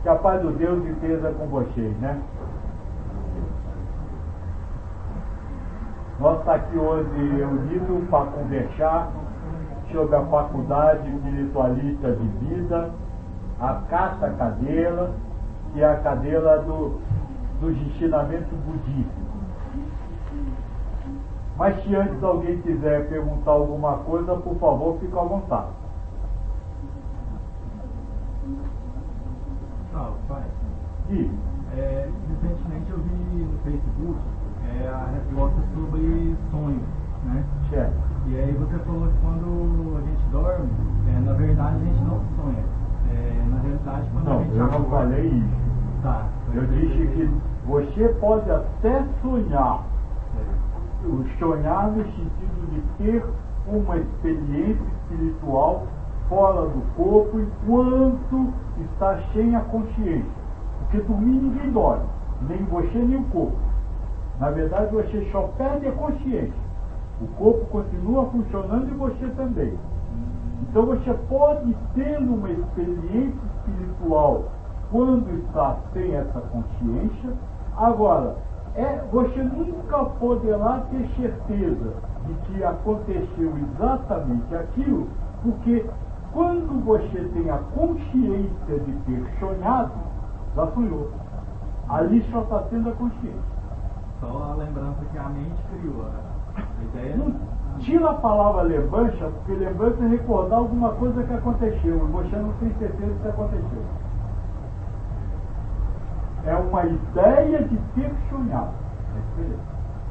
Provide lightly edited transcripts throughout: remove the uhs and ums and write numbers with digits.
Que a paz do Deus esteja com vocês, né? Nós estamos aqui hoje reunidos para conversar sobre a faculdade espiritualista de vida, a quarta cadeira, que é a cadeira dos ensinamentos budistas. Mas se antes alguém quiser perguntar alguma coisa, por favor, fique à vontade. Pai. E recentemente eu vi no Facebook a resposta sobre sonhos, né? certo. E aí você falou que quando a gente dorme, na verdade a gente não sonha. Na realidade, quando a Não, gente eu acorda... não falei isso. Tá. Eu disse que você pode até sonhar. O sonhar no sentido de ter uma experiência espiritual fora do corpo enquanto está sem a consciência. Porque dormir ninguém dorme, nem você nem o corpo. Na verdade, você só perde a consciência. O corpo continua funcionando e você também. Então você pode ter uma experiência espiritual quando está sem essa consciência. Agora, você nunca poderá ter certeza de que aconteceu exatamente aquilo, porque quando você tem a consciência de ter sonhado, já sonhou. Ali só está tendo a consciência. Só a lembrança que a mente criou. A ideia Não tira a palavra lembrança, porque lembrança é recordar alguma coisa que aconteceu, e você não tem certeza que aconteceu. É uma ideia de ter sonhado. É diferente.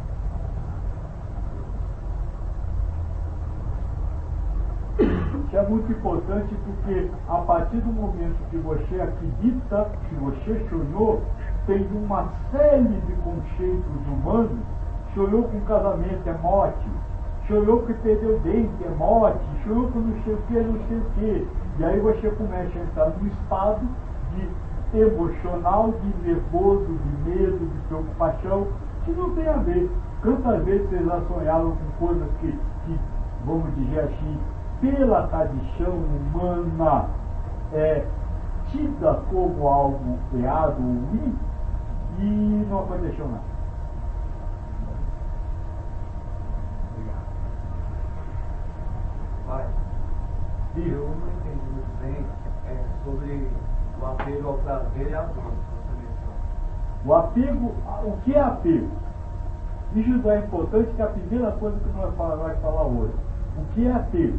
Isso é muito importante porque a partir do momento que você acredita que você sonhou, tem uma série de conceitos humanos. Sonhou com casamento, é morte. Sonhou que perdeu dente, é morte. Sonhou com não sei o que, não sei o que. E aí você começa a entrar num estado de emocional, de nervoso, de medo, de preocupação, que não tem a ver. Quantas vezes vocês já sonharam com coisas que vamos dizer assim, pela tradição humana é tida como algo errado ou ruim, e não aconteceu nada. Obrigado. Pai, eu não entendi muito bem sobre o apego ao prazer e à dor que você mencionou. O apego, o que é apego? Isso é importante, que é a primeira coisa que nós vamos falar hoje. O que é apego?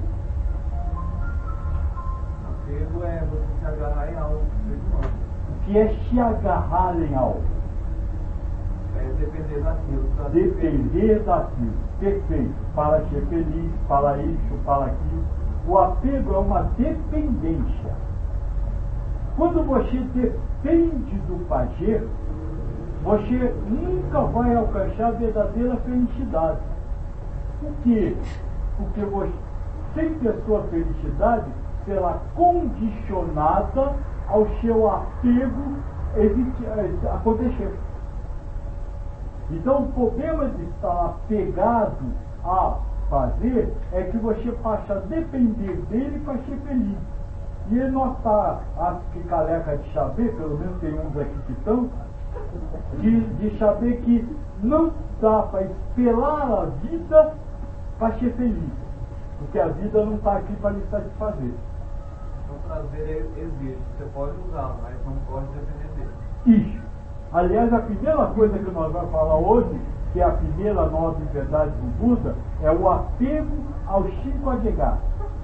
Apego é você se agarrar em algo ser humano. O que é se agarrar em algo? É depender daquilo. Depender daquilo. Perfeito. Para ser feliz, para isso, para aquilo. O apego é uma dependência. Quando você depende do fazer, você nunca vai alcançar a verdadeira felicidade. Por quê? Porque você, sempre a sua felicidade será condicionada ao seu apego acontecer. Então, o problema de estar apegado a fazer é que você passa a depender dele para ser feliz. E ele não está, acho que careca de saber, pelo menos tem uns aqui que estão, de saber que não dá para esperar a vida para ser feliz. Porque a vida não está aqui para lhe satisfazer. O prazer existe, você pode usar, mas não pode depender dele. Isso. Aliás, a primeira coisa que nós vamos falar hoje, que é a primeira nobre verdade do Buda, é o apego aos 5 agregados.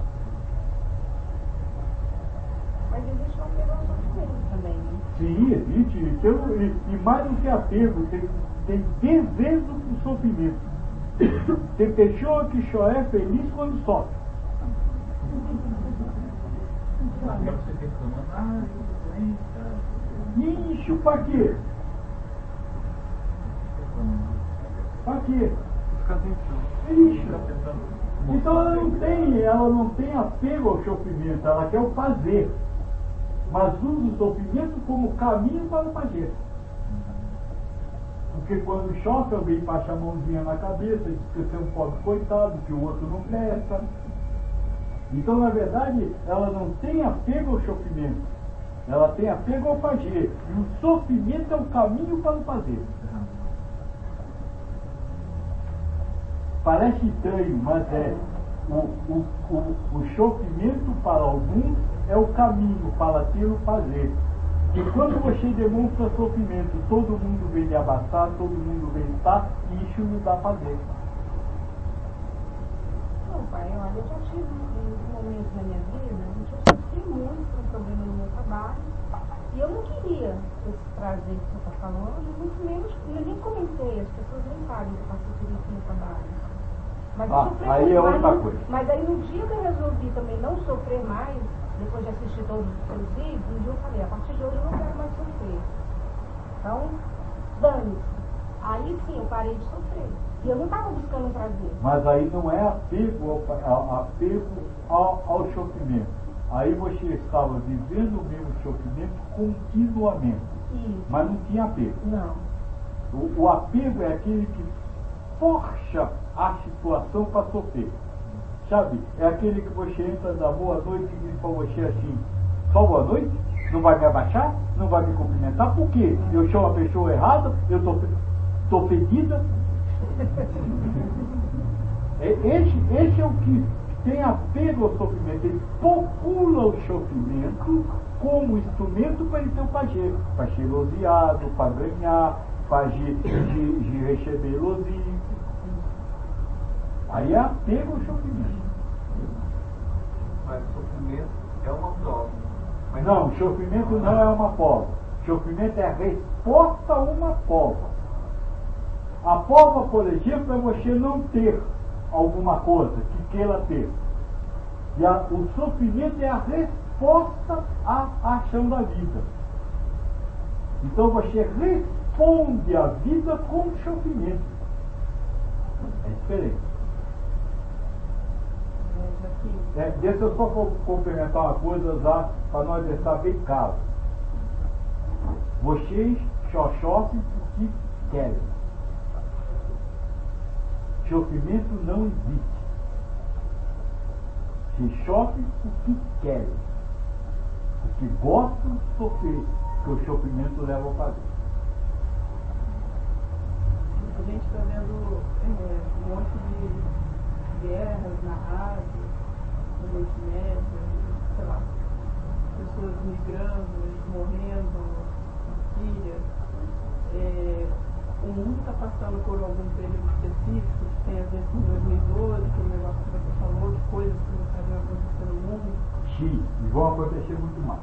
Mas existe um apego ao sofrimento também, né? Sim, existe. E mais do que apego, tem desejo do sofrimento. Tem pessoa que só é feliz quando sofre. Isso, para quê? Para quê? Isso. Então ela não tem apego ao sofrimento, ela quer o fazer. Mas usa o sofrimento como caminho para o fazer. Porque quando chove, alguém passa a mãozinha na cabeça, diz que você é um pobre coitado, que o outro não presta. Então, na verdade, ela não tem apego ao sofrimento. Ela tem apego ao fazer. E o sofrimento é o caminho para o fazer. Parece estranho, mas é. O sofrimento para alguns é o caminho para ter o fazer. E quando você demonstra sofrimento, todo mundo vem lhe abraçar, todo mundo vem estar, e isso lhe dá fazer. Não, pai, olha, eu já tive momentos na minha vida em que eu sofri muito com um problema no meu trabalho, e eu não queria esse prazer que você está falando, e muito menos, eu nem comentei, as pessoas nem sabem que eu passei por isso no trabalho. Mas eu sofri aí muito, é outra coisa. Mas aí no dia que eu resolvi também não sofrer mais, depois de assistir todos os seus vídeos, um dia eu falei, a partir de hoje eu não quero mais sofrer. Então, dane-se. Aí sim eu parei de sofrer. E eu não estava buscando prazer. Mas aí não é apego ao sofrimento. Aí você estava vivendo o mesmo sofrimento continuamente. Isso. Mas não tinha apego. Não. O apego é aquele que força a situação para sofrer. Sabe? É aquele que você entra da boa noite e diz para você assim, só boa noite? Não vai me abaixar? Não vai me cumprimentar? Por quê? Eu sou uma pessoa errada? Eu tô fedida? Esse é o que tem apego ao sofrimento. Ele popula o sofrimento como instrumento para ele ter o prazer. Para ser elogiado, para ganhar, para de receber elogio. Aí é apego ao sofrimento. Mas o sofrimento é uma prova. Mas Não, o sofrimento não é uma prova. O sofrimento é a resposta a uma prova. A prova, por exemplo, é você não ter alguma coisa que queira ter. E o sofrimento é a resposta à ação da vida. Então você responde à vida com sofrimento. É diferente. Deixa eu só complementar uma coisa já para nós deixar bem claro. Vocês só sofrem porque querem. Sofrimento não existe. Vocês sofrem porque querem. Porque gostam de sofrer, que o sofrimento leva ao fazer. A gente está vendo um monte de guerras na rádio, no Oriente Médio, sei lá, pessoas migrando, morrendo na Síria. O mundo está passando por algum período específico que tem a ver com 2012, aquele negócio que você falou, de coisas que não estavam acontecendo no mundo. Sim, e vão acontecer muito mais.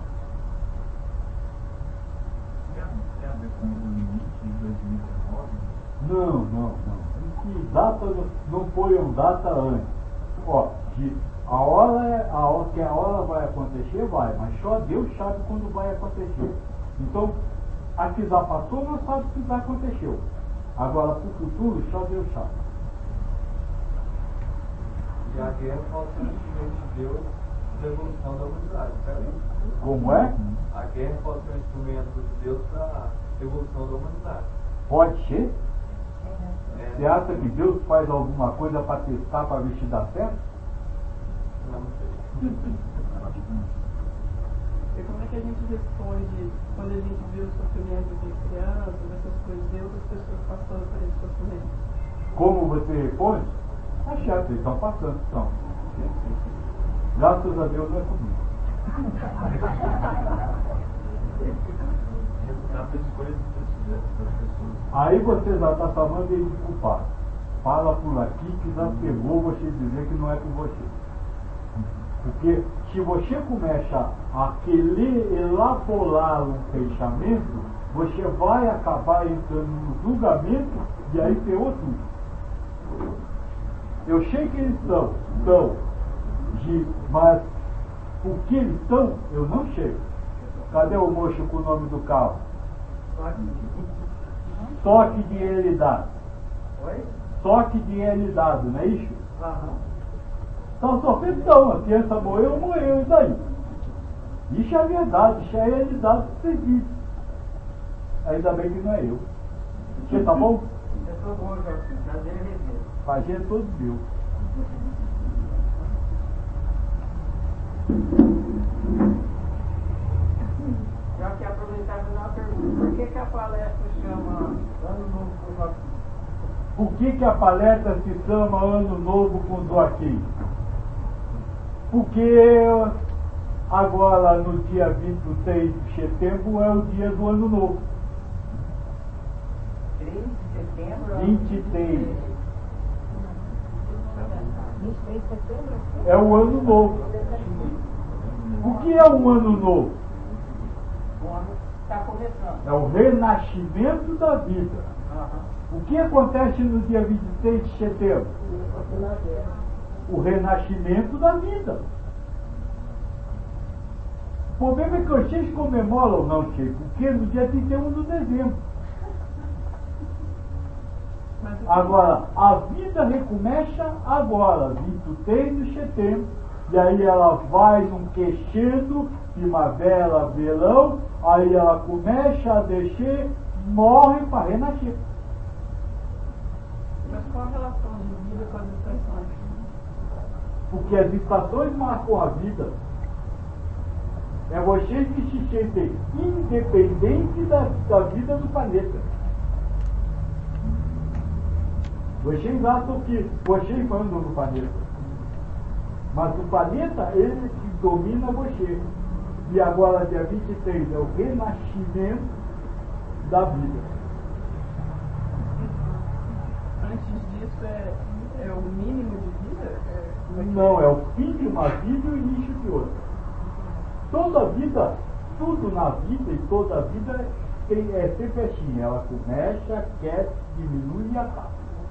Tem a ver com o limite de 2019? Não. Que data não ponham data antes. Ó, a hora vai acontecer, vai, mas só Deus sabe quando vai acontecer. Então, a que já passou não sabe o que já aconteceu. Agora, para o futuro, só Deus sabe. E a guerra pode ser um instrumento de Deus para a evolução da humanidade, certo? Como é? A guerra pode ser um instrumento de Deus para a evolução da humanidade. Pode ser? É, Você acha que Deus faz alguma coisa para testar, para ver se dá certo? não sei. E como é que a gente responde quando a gente vê o sofrimento de crianças, essas coisas, de outras pessoas passando por esse sofrimento? Como você responde? Tá certo, eles estão passando, estão. Graças a Deus não é comigo. Resultado da escolha das pessoas. Aí você já está chamando ele de culpado. Fala por aqui que já pegou você dizer que não é por você. Porque se você começa a querer elaborar um pensamento, você vai acabar entrando no julgamento e aí ferrou tudo. Eu sei que eles estão, mas o que eles estão, eu não sei. Cadê o moço com o nome do carro? Toque de realidade. Oi? Toque de realidade, não é isso? Aham. Estão sofrendo, não. A criança morreu, e daí? Isso é a verdade, isso é a realidade que você diz. Ainda bem que não é eu. Você tá bom? Eu sou bom, Jorge. Prazer em rever. Prazer é todo meu. aproveitar e fazer uma pergunta. Por que a palestra chama Ano Novo com Joaquim? Por que a palestra se chama Ano Novo com Joaquim? Porque agora, no dia 23 de setembro, é o dia do Ano Novo. 3 de setembro? 23. 23 de setembro? É o Ano Novo. O que é um Ano Novo? O ano está começando. É o renascimento da vida. O que acontece no dia 23 de setembro? O renascimento da vida. O problema é que vocês comemoram, não, Chico, porque no dia 31 de dezembro. Agora, a vida recomeça agora, 23 de setembro, e aí ela vai num crescendo, primavera, verão, aí ela começa a descer, morre para renascer. Mas qual a relação de vida com as estações? Porque as estações marcam a vida. É vocês que se sentem independentes da vida do planeta. Vocês acham que vocês mandam no planeta. Mas o planeta, ele que domina você. E agora, dia 23, é o renascimento da vida. Antes disso é o mínimo de vida? Não, é o fim de uma vida e o início de outra. Toda vida, tudo na vida e toda vida é sempre assim. Ela começa, cresce, diminui e acaba.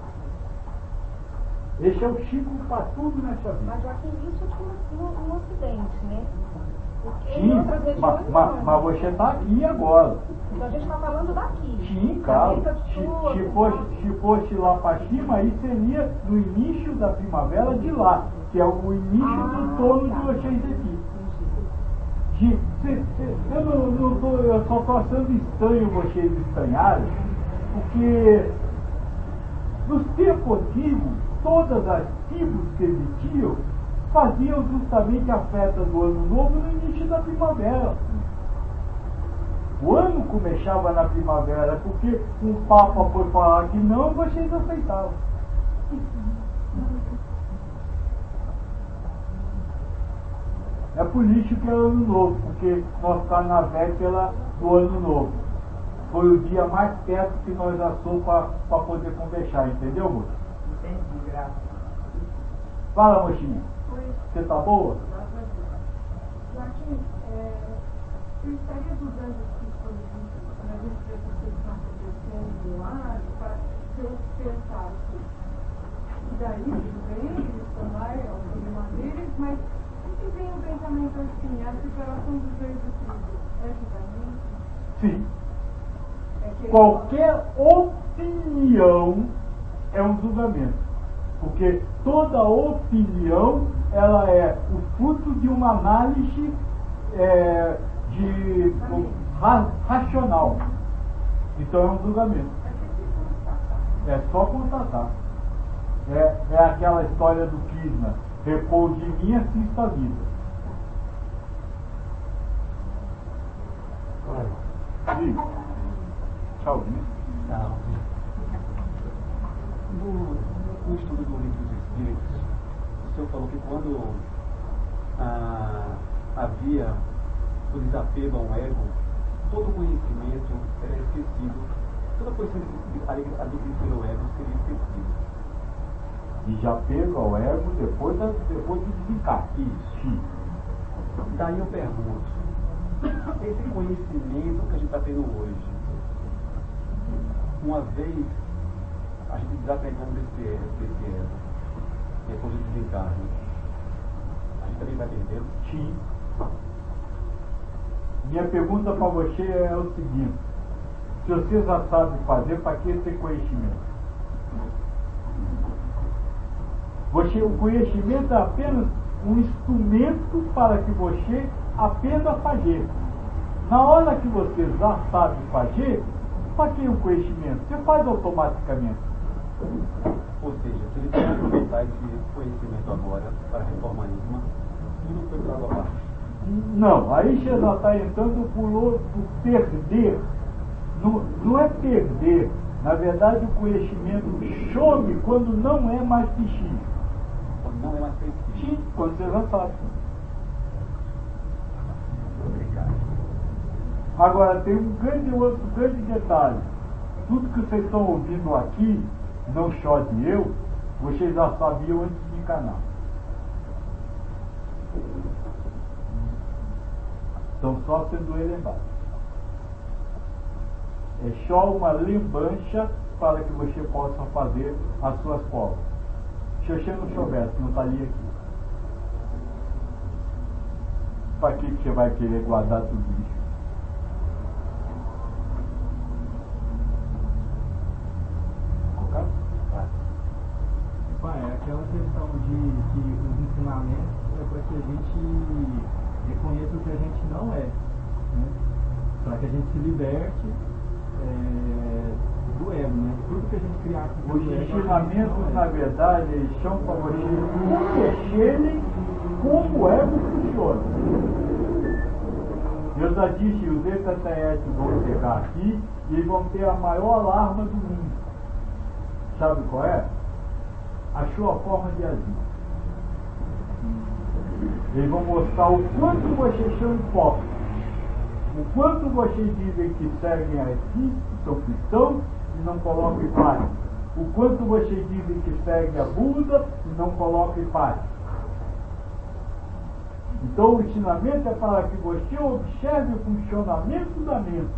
Esse é o ciclo para tudo nessa vida. Mas Joaquim, isso aqui no Ocidente, né? Porque em Sim, outras regiões não. mas você está aqui agora. Então a gente está falando daqui. Sim, claro. América do Sul, Se fosse lá para cima, aí seria no início da primavera de lá, que é o início do outono de vocês aqui. Eu só estou achando estranho vocês estranharem, porque nos tempos antigos, todas as tribos que existiam faziam justamente a festa do Ano Novo no início da primavera. O ano começava na primavera, porque um Papa foi falar que não, vocês aceitavam. É por isso que é o Ano Novo, porque nós carnaval do Ano Novo. Foi o dia mais perto que nós achamos para poder conversar, entendeu, moço? Entendi, graças. Fala, mocinha. Oi. Você tá boa? Joaquim, você estaria usando esse dispositivo para a gente ver o que está acontecendo lá, para eu pensar assim, e daí tudo bem, eles estão lá, é o problema deles, mas se vem um pensamento assim, a separação dos dois do filho, é julgamento? Sim. É que Qualquer opinião é um julgamento. Porque toda opinião ela é o fruto de uma análise racional. Então é um julgamento. É só constatar. É aquela história do Krishna. Repouso de mim, assista a vida. Sim. Tchau, né? Não. No estudo do Livro dos Espíritos, o senhor falou que quando havia o desapego ao ego, todo conhecimento era esquecido. Toda posição adquirida pelo ego seria esquecida. Desapego ao ego depois de desencarne. Sim. Daí eu pergunto, esse conhecimento que a gente está tendo hoje, uma vez a gente desapegando desse ego, depois do desencarne, a gente também vai perdendo? Sim. Minha pergunta para você é o seguinte: se você já sabe fazer, para que ter conhecimento? O conhecimento é apenas um instrumento para que você aprenda a fazer. Na hora que você já sabe fazer, para que o conhecimento? Você faz automaticamente. Ou seja, se ele quer aproveitar esse conhecimento agora para a reforma íntima, tudo foi para abaixo. Não, aí você já está entrando por perder. Não é perder. Na verdade, o conhecimento some quando não é mais psíquico. Quando não é mais psíquico. Sim, quando você já sabe. Obrigado. Agora, tem outro grande detalhe. Tudo que vocês estão ouvindo aqui, não só de eu, vocês já sabiam antes de encarnar. Estão só sendo relembrados. É só uma lembrança para que você possa fazer as suas provas. Se você não soubesse, não estaria aqui. Para que você vai querer guardar tudo isso? Pai, é aquela questão de que os ensinamentos é para que a gente reconheça o que a gente não é, né? Para que a gente se liberte do ego, né? Tudo que a gente criar com os ensinamentos, na verdade, eles são para vocês conhecerem como o ego funciona. Eu já disse, os extraterrestres vão chegar aqui e vão ter a maior alarma do mundo. Sabe qual é? A sua forma de agir. Eles vão mostrar o quanto vocês são hipócritas, o quanto vocês dizem que seguem a Espírito, são cristãos e não colocam em prática, o quanto vocês dizem que seguem a Buda e não colocam em prática. Então o ensinamento é para que você observe o funcionamento da mente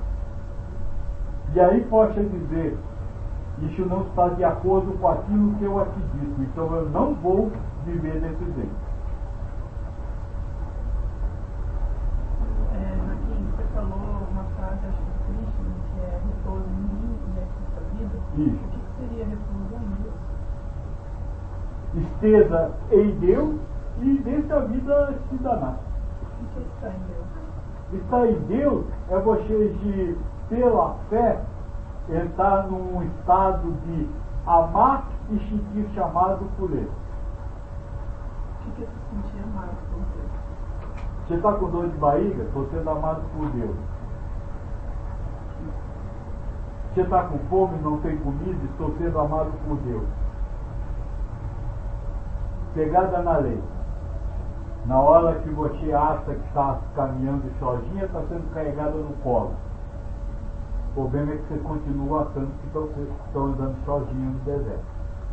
e aí possa dizer: isso não está de acordo com aquilo que eu acredito, então eu não vou viver desse jeito. Joaquim, você falou uma frase, acho que Krishna, que é repouso em mim e esta vida. Isso. O que seria repouso em Deus? Esteja em Deus e deixa a vida se danar. O que está em Deus? Estar em Deus é você, de, pela fé, entrar num estado de amar e sentir-se amado por Ele. O que é se sentir amado por Deus? Você está com dor de barriga? Estou sendo amado por Deus. Você está com fome, não tem comida? Estou sendo amado por Deus. Pegada na lei. Na hora que você acha que está caminhando sozinha, está sendo carregada no colo. O problema é que você continua achando que estão andando sozinho no deserto.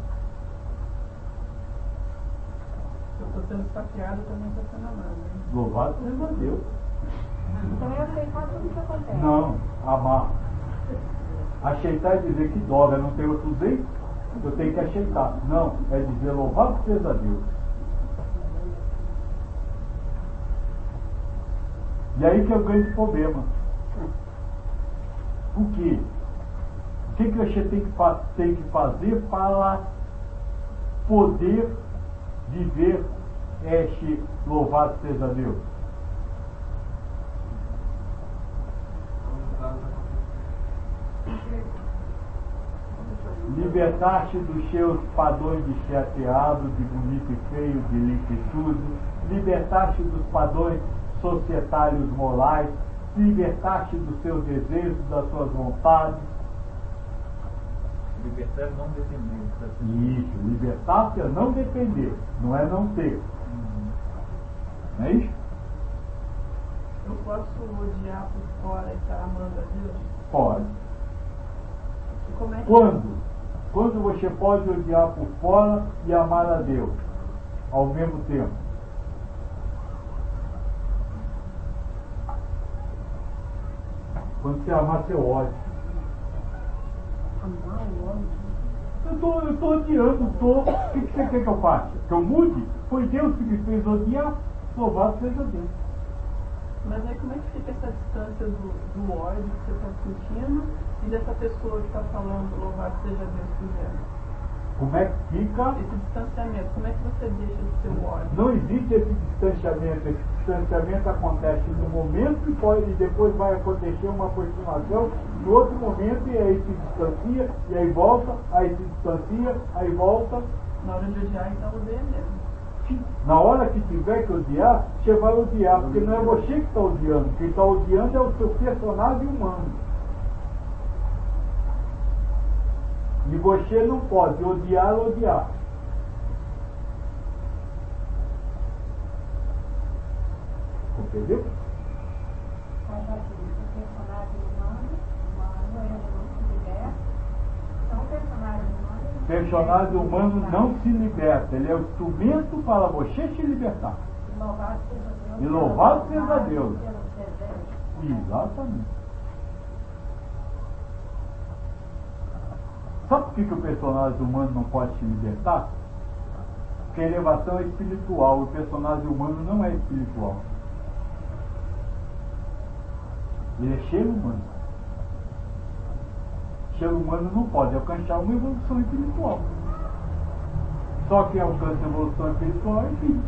Se eu estou sendo saqueado, também estou sendo amado. Né? Louvado seja Deus. Então é aceitar tudo que acontece. Não, amar. Aceitar é dizer que dobra, não tem outro jeito, eu tenho que aceitar. Não, é dizer louvado seja Deus. E aí que é o grande problema. O quê? O que você tem que fazer para poder viver este louvado seja Deus? Libertar-te dos seus padrões de chateado, de bonito e feio, de limpo e sujo, libertar-te dos padrões societários morais, libertar-te dos seus desejos, das suas vontades. Libertar não depender. Isso, libertar-se é não depender, não é não ter. Não é isso? Eu posso odiar por fora e estar amando a Deus? Pode. E como é que... Quando? Quando você pode odiar por fora e amar a Deus ao mesmo tempo? Quando você amar seu ódio. Amar o ódio. Eu estou odiando, o que você quer que eu faça? Que eu mude? Foi Deus que me fez odiar, louvado seja Deus. Mas aí como é que fica essa distância do ódio que você está sentindo e dessa pessoa que está falando louvado seja Deus por Como é que fica? esse distanciamento, como é que você deixa o seu ódio? Não existe esse distanciamento. Esse distanciamento acontece no momento e depois vai acontecer uma aproximação no outro momento e aí se distancia, e aí volta, aí se distancia, aí volta. Na hora de odiar, então odeia mesmo. Na hora que tiver que odiar, você vai odiar, porque não é você que está odiando. Quem está odiando é o seu personagem humano. E você não pode odiar. Entendeu? Mas assim, o personagem humano, ele não se liberta. Então, o personagem humano... O personagem humano não se liberta. Ele é o instrumento para você se libertar. E louvado seja E louvado seja Deus. Deus. Pelos desejos. Exatamente. Sabe por que o personagem humano não pode se libertar? Porque a elevação é espiritual. O personagem humano não é espiritual. Ele é ser humano. Ser humano não pode alcançar uma evolução espiritual. Só quem alcança a evolução espiritual é filho.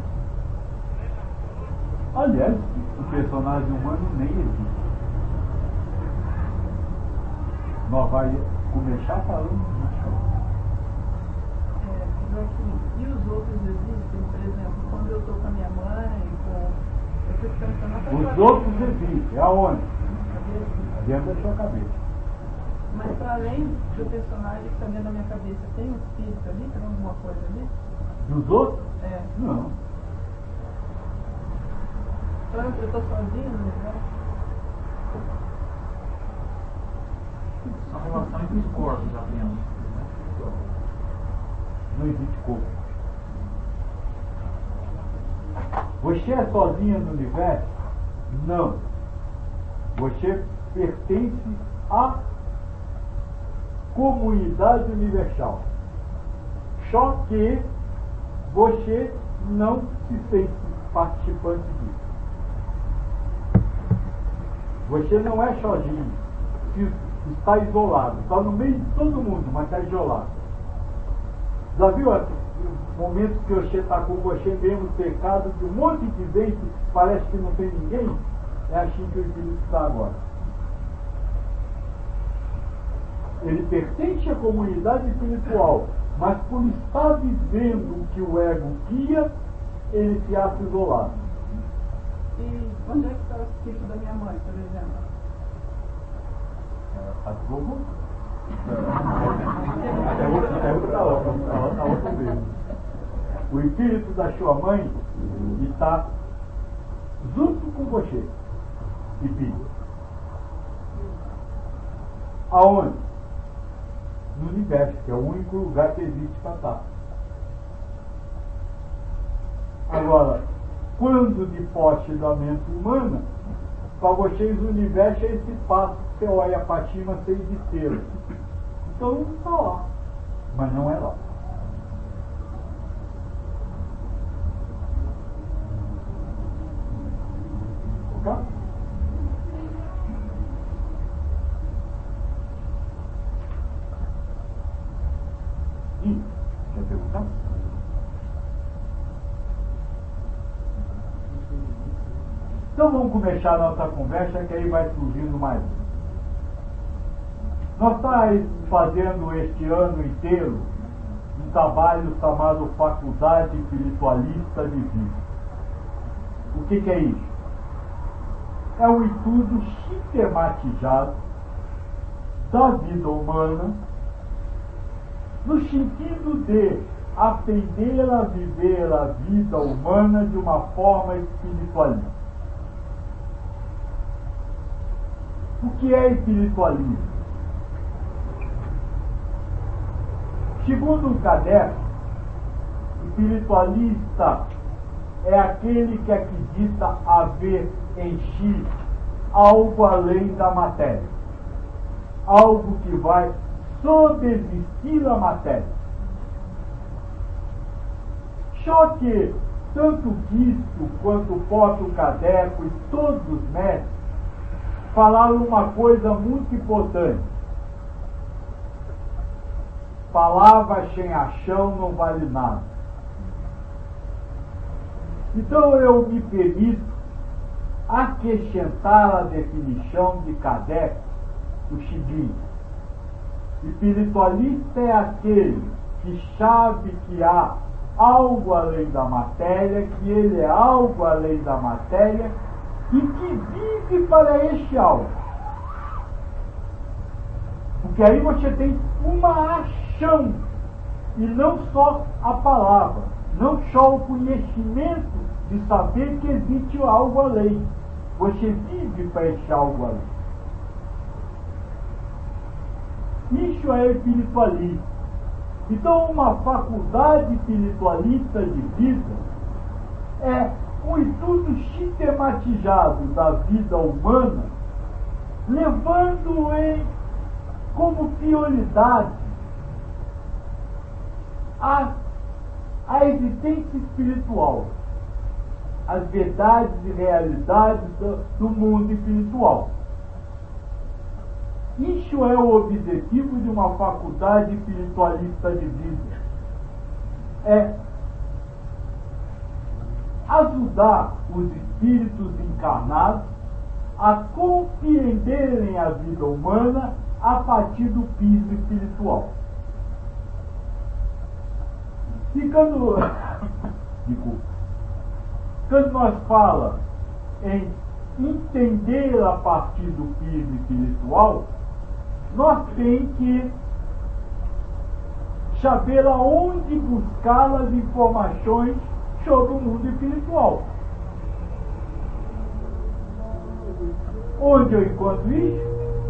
Aliás, o personagem humano nem existe. Nós vamos começar falando disso. Joaquim, e os outros existem? Por exemplo, quando eu estou com a minha mãe, eu fico pensando... Os outros existem. Aonde? Dentro da sua cabeça. Mas para além do personagem que está dentro da minha cabeça, tem um espírito ali? Tem alguma coisa ali? Dos outros? É. Não. Então eu estou sozinho no universo? São relação entre os corpos apenas. Não existe corpo. Você é sozinha no universo? Não. Você pertence à comunidade universal. Só que você não se sente participante disso. Você não é sozinho. Está isolado. Está no meio de todo mundo, mas está isolado. Já viu momentos que você está com você mesmo cercado de um monte de gente, parece que não tem ninguém? É assim que o espírito está agora. Ele pertence à comunidade espiritual, mas por estar vivendo o que o ego guia, ele se acha isolado. E onde é que está o espírito da minha mãe, por exemplo? Ela está como? É outra vez. O espírito da sua mãe está junto com você, espírito. Aonde? No universo, que é o único lugar que existe para estar. Agora, quando de posse da mente humana, para vocês o universo é esse espaço que você olha para cima sem descer. Então não está lá, mas não é lá. Ok? E, quer perguntar? Então vamos começar a nossa conversa, que aí vai surgindo mais. Nós estamos fazendo este ano inteiro um trabalho chamado Faculdade Espiritualista de Vida. O que é isso? É um estudo sistematizado da vida humana, no sentido de aprender a viver a vida humana de uma forma espiritualista. O que é espiritualismo? Segundo o Kardec, espiritualista é aquele que acredita haver em si algo além da matéria, algo que vai subsistir a matéria. Só que tanto Cristo quanto o próprio Kardec e todos os mestres falaram uma coisa muito importante. Palavra sem ação não vale nada. Então eu me permito acrescentar a definição de Kardec o seguinte: espiritualista é aquele que sabe que há algo além da matéria, que ele é algo além da matéria e que vive para este algo. Porque aí você tem uma ação e não só a palavra, não só o conhecimento de saber que existe algo além. Você vive para esse algo além. Isso é espiritualismo. Então, uma faculdade espiritualista de vida é um estudo sistematizado da vida humana, levando como prioridade a existência espiritual, as verdades e realidades do mundo espiritual. Isso é o objetivo de uma faculdade espiritualista de vida. É ajudar os espíritos encarnados a compreenderem a vida humana a partir do piso espiritual. Quando nós falamos em entender a partir do piso espiritual, nós temos que saber aonde buscar as informações sobre o mundo espiritual. Onde eu encontro isso?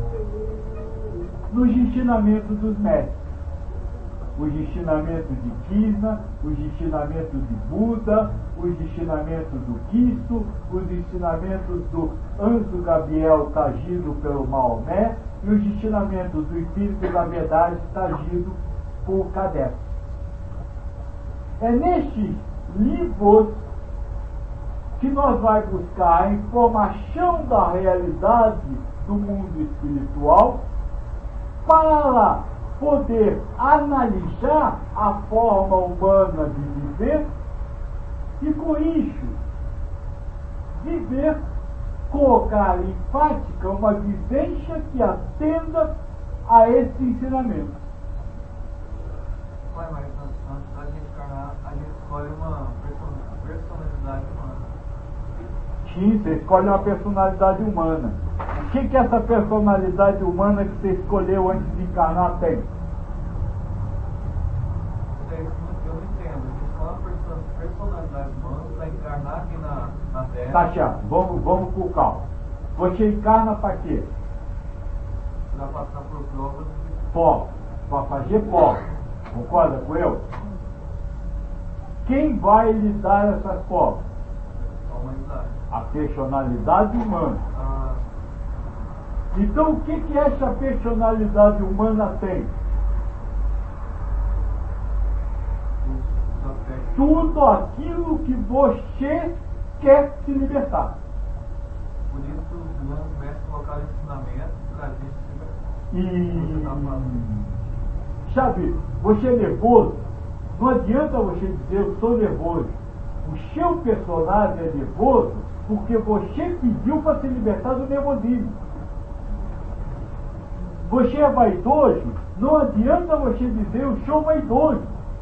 Nos ensinamentos dos mestres. Os ensinamentos de Krishna, os ensinamentos de Buda, os ensinamentos do Cristo, os ensinamentos do anjo Gabriel tagido pelo Maomé e os ensinamentos do Espírito da Verdade tagido por Kardec. É nestes livros que nós vamos buscar a informação da realidade do mundo espiritual para poder analisar a forma humana de viver e, com isso, viver, colocar em prática uma vivência que atenda a esse ensinamento. Mas antes da gente encarnar, a gente escolhe uma personalidade humana. Sim, você escolhe uma personalidade humana. O que essa personalidade humana que você escolheu antes de encarnar tem? Eu não entendo. A gente escolhe uma personalidade humana para encarnar aqui na Terra. Tá certo, vamos com calma. Você encarna para quê? Para passar por provas de Prova, para fazer prova. Concorda com eu? Quem vai lhe dar essas provas? humanidade. A personalidade humana. Então, o que essa personalidade humana tem? Tudo aquilo que você quer se libertar. Por isso, os humanos mestres colocaram ensinamento para a gente se libertar. E, sabe, você é nervoso, não adianta você dizer eu sou nervoso. O seu personagem é nervoso porque você pediu para se libertar do nervosismo. Você é vaidoso, não adianta você dizer eu sou vaidoso.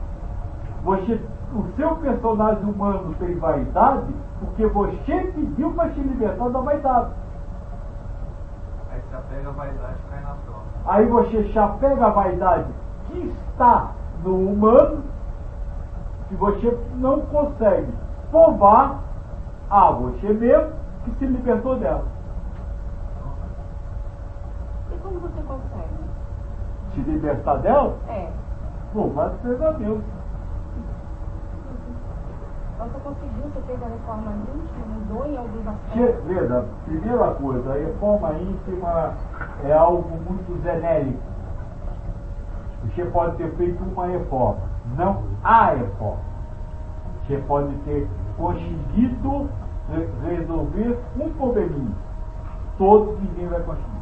O seu personagem humano tem vaidade porque você pediu para se libertar da vaidade. Aí se apega a vaidade e cai na prova. Aí você se apega a vaidade que está no humano, que você não consegue provar a você mesmo que se libertou dela. E como você consegue? Se libertar dela? É. Pô, mas você é Deus. Você conseguiu, você fez a reforma íntima, mudou em alguns aspectos? Veja, primeira coisa, a reforma íntima é algo muito genérico. Você pode ter feito uma reforma, não a reforma. Você pode ter conseguido resolver um probleminha. Todos, ninguém vai conseguir.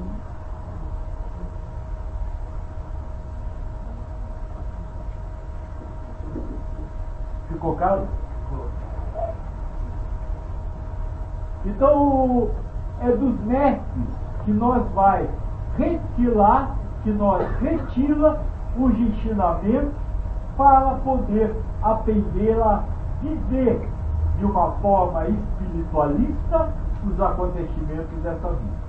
Ficou claro? Então, é dos mestres que nós vai retirar, que nós retira os ensinamentos para poder aprender a viver de uma forma espiritualista os acontecimentos dessa vida.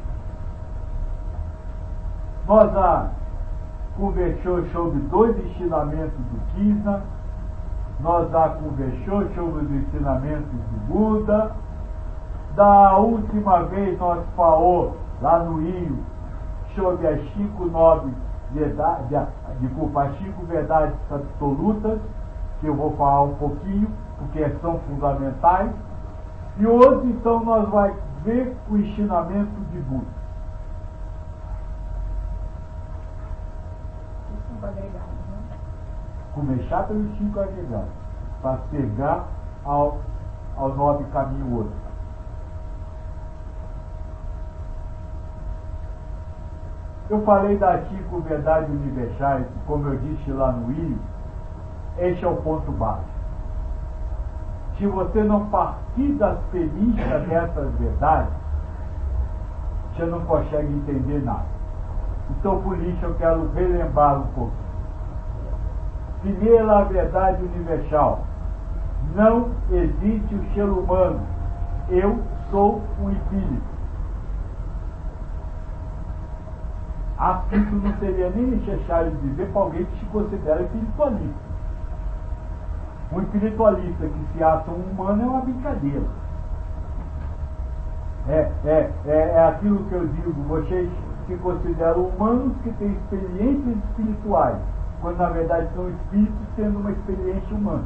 Nós já conversamos sobre 2 ensinamentos do Krishna, nós já conversamos sobre os ensinamentos do Buda. Da última vez nós falamos lá no Rio sobre as 5 nobres verdades, as 5 verdades absolutas, que eu vou falar um pouquinho, porque são fundamentais. E hoje então nós vamos ver o ensinamento de Buda. Os 5 agregados, né? Começar pelos 5 agregados, para chegar ao nobre caminho outro. Eu falei das 5 verdades universais, como eu disse lá no Rio, este é o ponto básico. Se você não partir das premissas dessas verdades, você não consegue entender nada. Então, por isso, eu quero relembrar um pouco. Primeira, a verdade universal. Não existe o ser humano. Eu sou um espírito. Assim, isso não seria nem necessário dizer para alguém que se considera espiritualista. Um espiritualista que se acha um humano é uma brincadeira. É aquilo que eu digo, vocês se consideram humanos que têm experiências espirituais, quando na verdade são espíritos tendo uma experiência humana.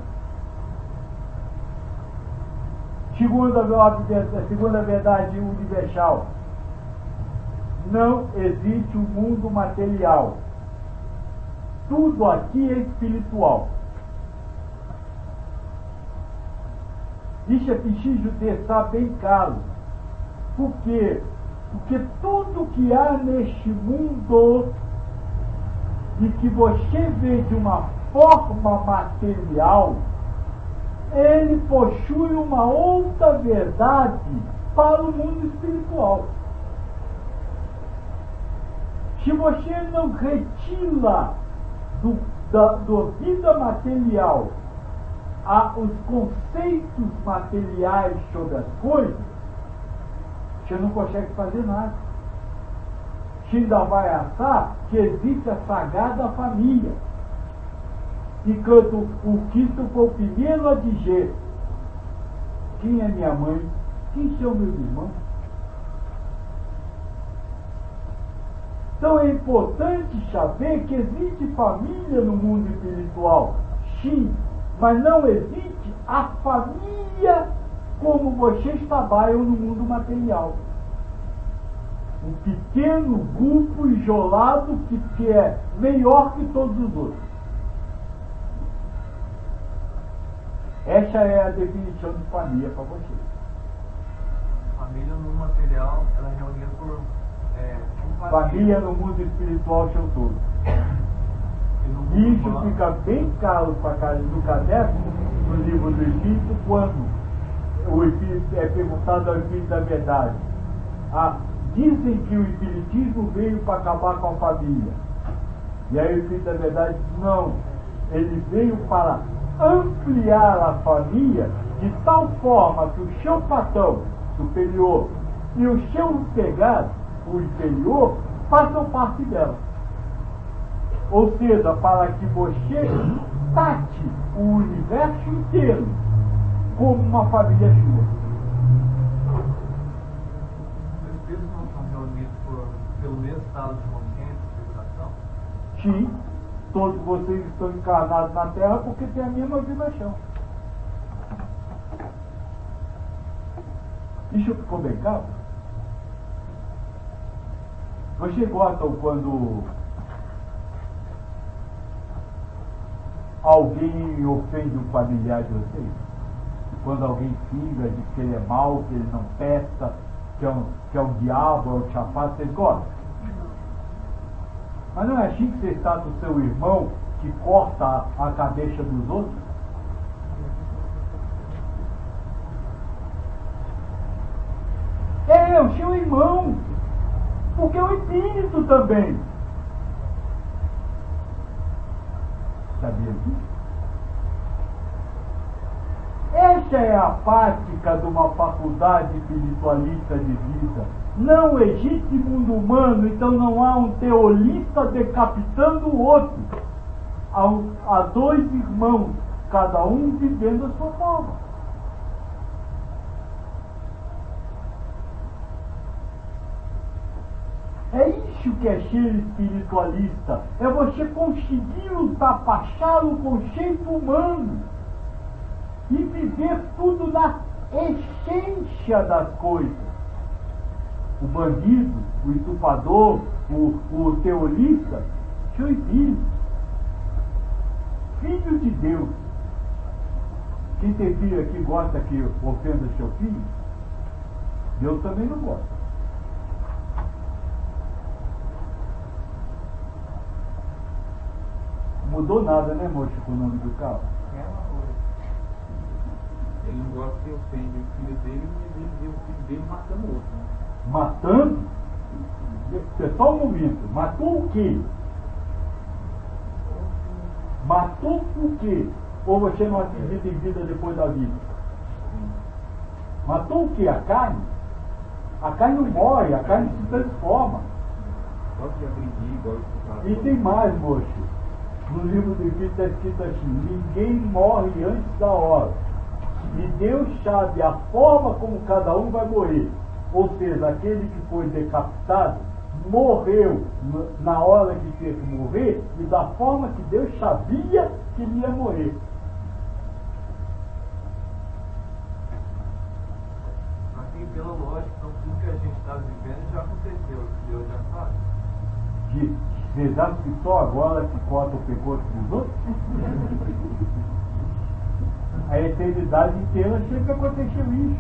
Segunda verdade universal. Não existe um mundo material. Tudo aqui é espiritual. Isso é preciso deixar bem claro. Por quê? Porque tudo que há neste mundo e que você vê de uma forma material, ele possui uma outra verdade para o mundo espiritual. Se você não retira do vida material os conceitos materiais sobre as coisas, você não consegue fazer nada. Você ainda vai achar que existe a sagrada família. Enquanto o Cristo foi o primeiro a dizer: quem é minha mãe? Quem são meus irmãos? Então é importante saber que existe família no mundo espiritual, sim, mas não existe a família como vocês trabalham no mundo material. Um pequeno grupo isolado que é melhor que todos os outros. Essa é a definição de família para vocês. Família no mundo material, ela é reunida por... família no mundo espiritual são todos. Isso fica bem claro no caderno, no livro do Espírito, quando o Espírito é perguntado ao Espírito da Verdade. Dizem que o Espiritismo veio para acabar com a família. E aí o Espírito da Verdade diz: não, ele veio para ampliar a família de tal forma que o seu patrão superior e o seu empregado, o inferior, façam parte dela. Ou seja, para que você trate o universo inteiro como uma família sua. Os espíritos não são reunidos pelo mesmo estado de consciência e vibração? Sim, todos vocês estão encarnados na Terra porque têm a mesma vibração. Isso ficou bem claro? Vocês gostam quando alguém ofende um familiar de vocês? Quando alguém finga de que ele é mau, que ele não presta, que é um diabo, é um chapado, vocês gostam? Mas não é assim que você está do seu irmão que corta a cabeça dos outros? É o seu irmão, porque é o espírito também. Sabia disso? Esta é a prática de uma faculdade espiritualista de vida. Não existe mundo humano, então não há um teolista decapitando o outro. Há dois irmãos, cada um vivendo a sua forma. É isso que é ser espiritualista. É você conseguir ultrapassar o conceito humano e viver tudo na essência das coisas. O bandido, o estuprador, o teolista, seu filho. Filho de Deus. Quem tem filho aqui gosta que ofenda seu filho? Deus também não gosta. Mudou nada, né, moço, com o nome do carro? É uma coisa. Ele não gosta que ofende o filho dele, mas ele vê o filho dele matando o outro. Né? Matando? Só um momento. Matou o quê? Matou o quê? Ou você não acredita em vida depois da vida? Matou o quê? A carne? A carne não morre, a carne se transforma. Gosta de agredir, gosta de falar. E tem mais, moço. No livro do Espírito está escrito assim: ninguém morre antes da hora. E Deus sabe a forma como cada um vai morrer. Ou seja, aquele que foi decapitado morreu na hora que tinha que morrer e da forma que Deus sabia que ele ia morrer. Assim, pela lógica, então tudo que a gente está vivendo já aconteceu, Deus já sabe. Vocês acham que só agora que corta o pescoço dos outros? A eternidade inteira sempre aconteceu isso.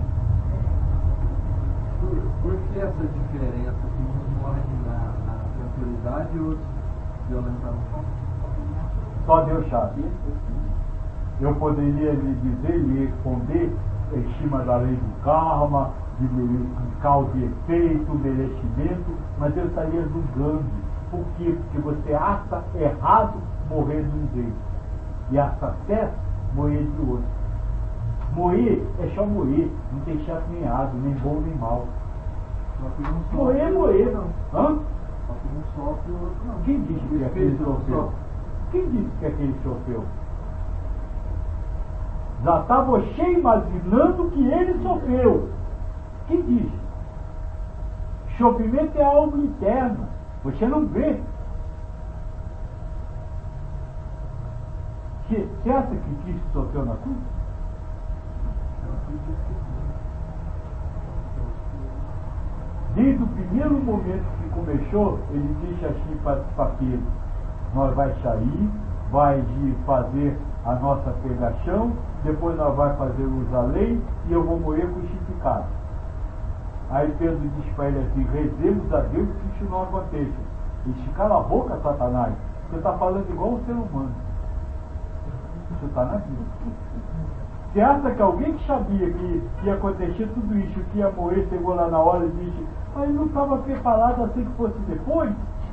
Por que essa diferença que uns morrem na tranquilidade e outros violentamente? Só Deus sabe. Eu poderia lhe dizer, lhe responder em cima da lei do karma, de causa e efeito, merecimento, mas eu estaria julgando. Por quê? Porque você acha errado morrer de um jeito e acha certo morrer de outro. Morrer é só morrer, não tem certo nem errado, nem bom nem mal. Morrer, morrer. Hã? Só que um sofre e o outro não. Quem disse que aquele sofreu? Quem disse que aquele sofreu? Já está você imaginando que ele sofreu. Quem disse? Sofrimento é algo interno. Você não vê. Você acha que Cristo sofreu na cruz? Desde o primeiro momento que começou, ele disse assim para Pedro: nós vai sair, vai fazer a nossa pregação, depois nós vai fazer Jerusalém e eu vou morrer crucificado. Aí Pedro disse para ele assim: rezemos a Deus que isso não aconteça. Ele disse: cala a boca, Satanás, você está falando igual um ser humano. Isso está na Bíblia. Você acha que alguém que sabia que ia acontecer tudo isso, que ia morrer, chegou lá na hora e disse: mas não estava preparado assim que fosse depois?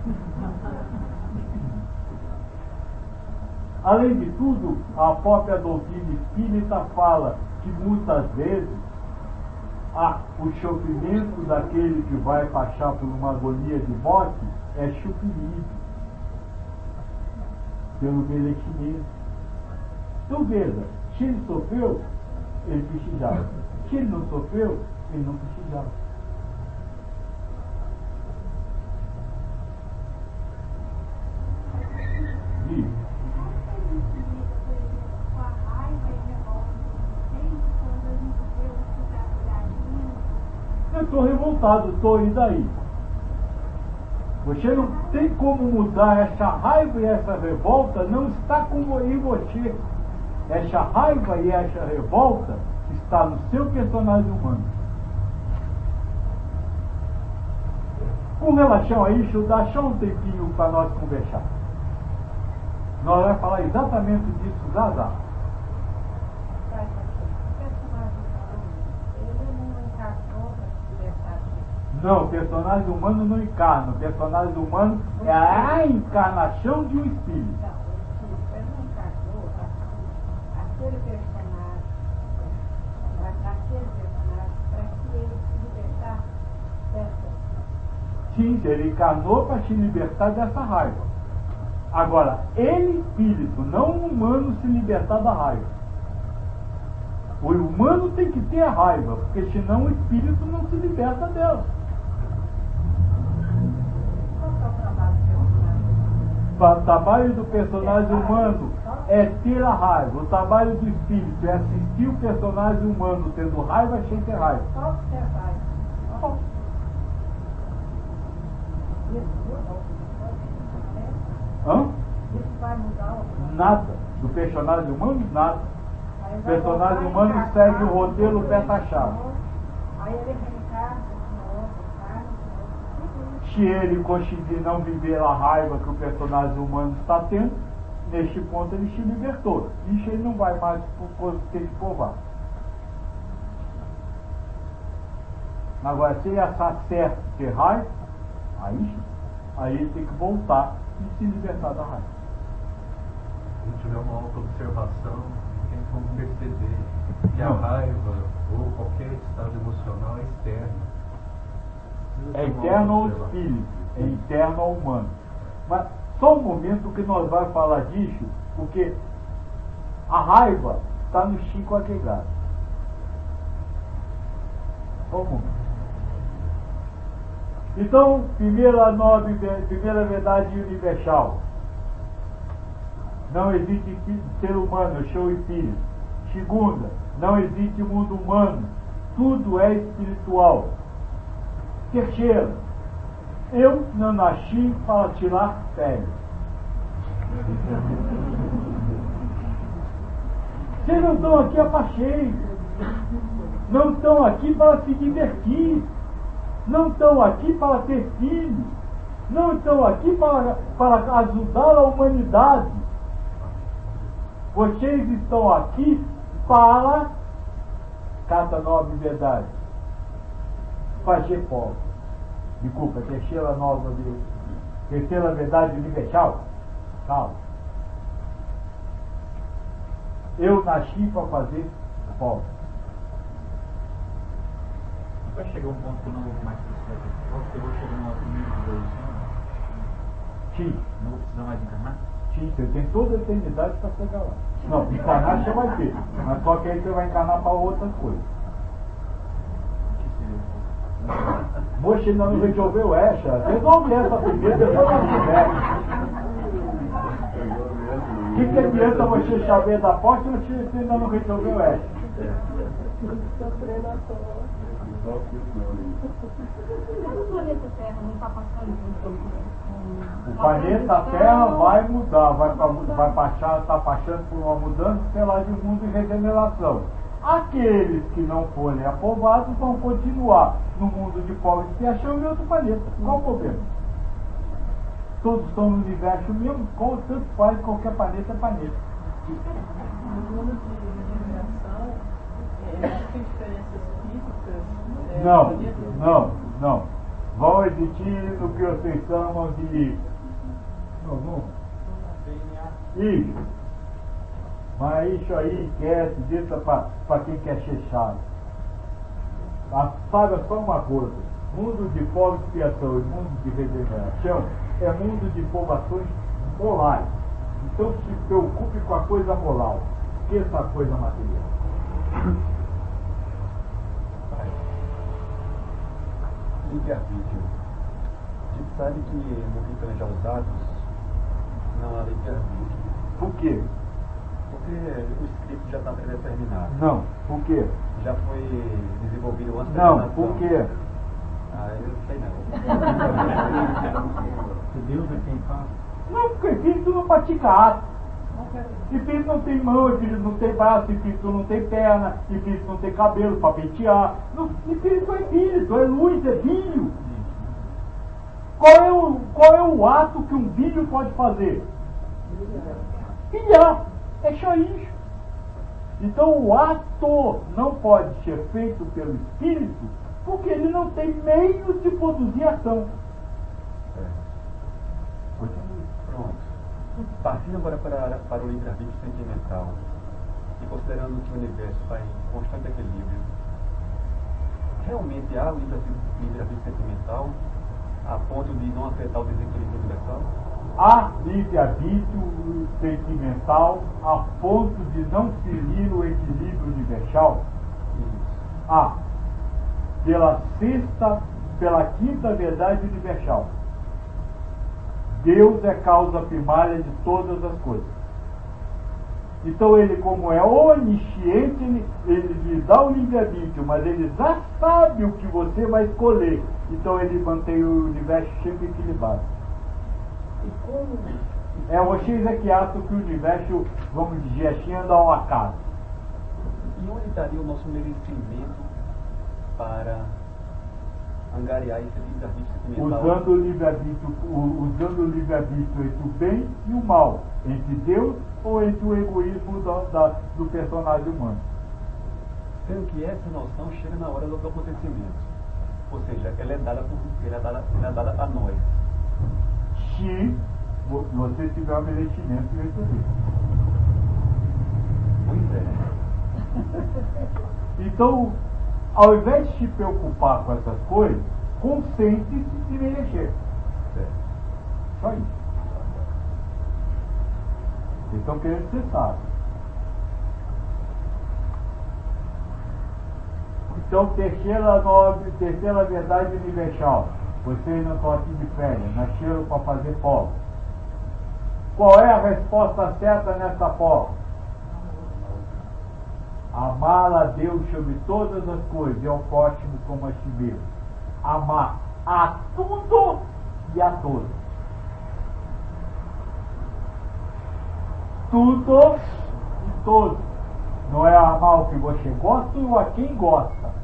Além de tudo, a própria doutrina espírita fala que muitas vezes o sofrimento daquele que vai passar por uma agonia de morte é suprimido pelo merecimento. Então veja, se ele sofreu, ele precisava. Se ele não sofreu, ele não precisava. Diz. Eu estou revoltado, estou indo aí. Você não tem como mudar essa raiva e essa revolta, não está como em você. Essa raiva e essa revolta está no seu personagem humano. Com relação a isso, dá só um tempinho para nós conversar. Nós vamos falar exatamente disso já já. Não, o personagem humano não encarna. O personagem humano é a encarnação de um espírito. aquele personagem, para que ele se libertasse dessa. Sim, ele encarnou para se libertar dessa raiva. Agora, ele, espírito, não o humano, se libertar da raiva. O humano tem que ter a raiva, porque senão o espírito não se liberta dela. Qual é o trabalho do personagem? O trabalho do personagem humano é ter a raiva. O trabalho do espírito é assistir o personagem humano tendo raiva sem ter raiva. Só observar. Só. Hã? Isso vai mudar o Nada. Do personagem humano, nada. Aí O vai personagem voltar humano a segue encarnar, o roteiro tudo pé-fachado. Aí ele reencarna com outro, carne com outro. Se ele conseguir não viver a raiva que o personagem humano está tendo, neste ponto ele se libertou. Isso ele não vai mais ter que provar. Agora, se ele achar certo ter raiva, aí ele tem que voltar e se libertar da raiva. Se não tiver uma auto-observação, tem como perceber que a raiva ou qualquer estado emocional é externo. É interno ao espírito, é interno ao humano. Mas só um momento que nós vamos falar disso, porque a raiva está no Chico Aguilar. Só um momento. Então, primeira verdade universal. Não existe ser humano, eu sou espírito. Segunda, não existe mundo humano. Tudo é espiritual. Terceira, eu não nasci para tirar férias. Vocês não estão aqui a passeio. Não estão aqui para se divertir. Não estão aqui para ter filhos. Não estão aqui para ajudar a humanidade. Vocês estão aqui para, cada nova verdade, fazer povo. Desculpa, terceira verdade universal. Calma. Eu nasci para fazer povo. Vai chegar um ponto que não vou mais precisar de volta, eu vou chegar num outro nível de evolução. Sim. Não vou precisar mais encarnar? Sim, você tem toda a eternidade para chegar lá. Não, encarnar você vai ter. Mas só que aí você vai encarnar para outra coisa. O que seria? Moxa, ainda não resolveu essa. Resolve essa primeiro, depois nós tiver. O que adianta você saber da porta se você ainda não resolveu essa? Mas o planeta Terra não está passando por O planeta Terra vai mudar, vai passar, está passando por uma mudança, sei lá, de mundo e regeneração. Aqueles que não forem aprovados vão continuar no mundo de pó e expiação e outro planeta. Qual o problema? Todos estão no universo mesmo, tanto faz, qualquer planeta é planeta. No mundo de regeneração, existem diferenças físicas? Não. Vão existir no que vocês chamam de... Isso. Mas isso aí, esquece, deixa para quem quer ser chato. Saiba só uma coisa: mundo de pó e expiação e mundo de regeneração é mundo de informações morais. Então se preocupe com a coisa moral, esqueça a coisa material. Livre-arbítrio. A gente sabe que no que planejar os atos não há livre-arbítrio. Por quê? Porque o script já está predeterminado. Não, por quê? Já foi desenvolvido antes da Não, nação. por quê? Eu não sei não. Se Deus é quem faz. Não, porque espírito não pratica ato. Espírito não tem mão, espírito não tem braço, espírito não tem perna, espírito não tem cabelo para pentear. Espírito, é luz, é brilho. Qual é o ato que um brilho pode fazer? Brilhar. É só isso. Então o ato não pode ser feito pelo espírito porque ele não tem meios de produzir ação. Pronto. Partindo agora para o livre-arbítrio sentimental. e considerando que o universo está em constante equilíbrio, realmente há o livre-arbítrio sentimental a ponto de não afetar o desequilíbrio universal? Há livre-arbítrio sentimental a ponto de não ferir o equilíbrio universal? Há. Pela quinta verdade universal. Deus é causa primária de todas as coisas. Então ele, como é onisciente, ele lhe dá o livre-arbítrio, mas ele já sabe o que você vai escolher. Então ele mantém o universo sempre equilibrado. E como? Vocês é que acham que o universo, vamos dizer assim, anda ao acaso. E onde estaria o nosso merecimento para angariar esse livre-arbítrio sentimental? Usando o livre-arbítrio entre o bem e o mal, entre Deus ou entre o egoísmo do personagem humano. Sendo que essa noção chega na hora do acontecimento. Ou seja, ela é dada a nós. Se você tiver o merecimento de receber. Pois é. Então, ao invés de se preocupar com essas coisas, concentre-se em merecer. Só isso. Vocês estão querendo ser sábios. Então, terceira verdade universal. Vocês não estão aqui de férias, nasceram para fazer pó. Qual é a resposta certa nessa pó? Amar a Deus sobre todas as coisas e ao próximo como a si mesmo. Amar a tudo e a todos. Tudo e todos. Não é amar o que você gosta ou a quem gosta.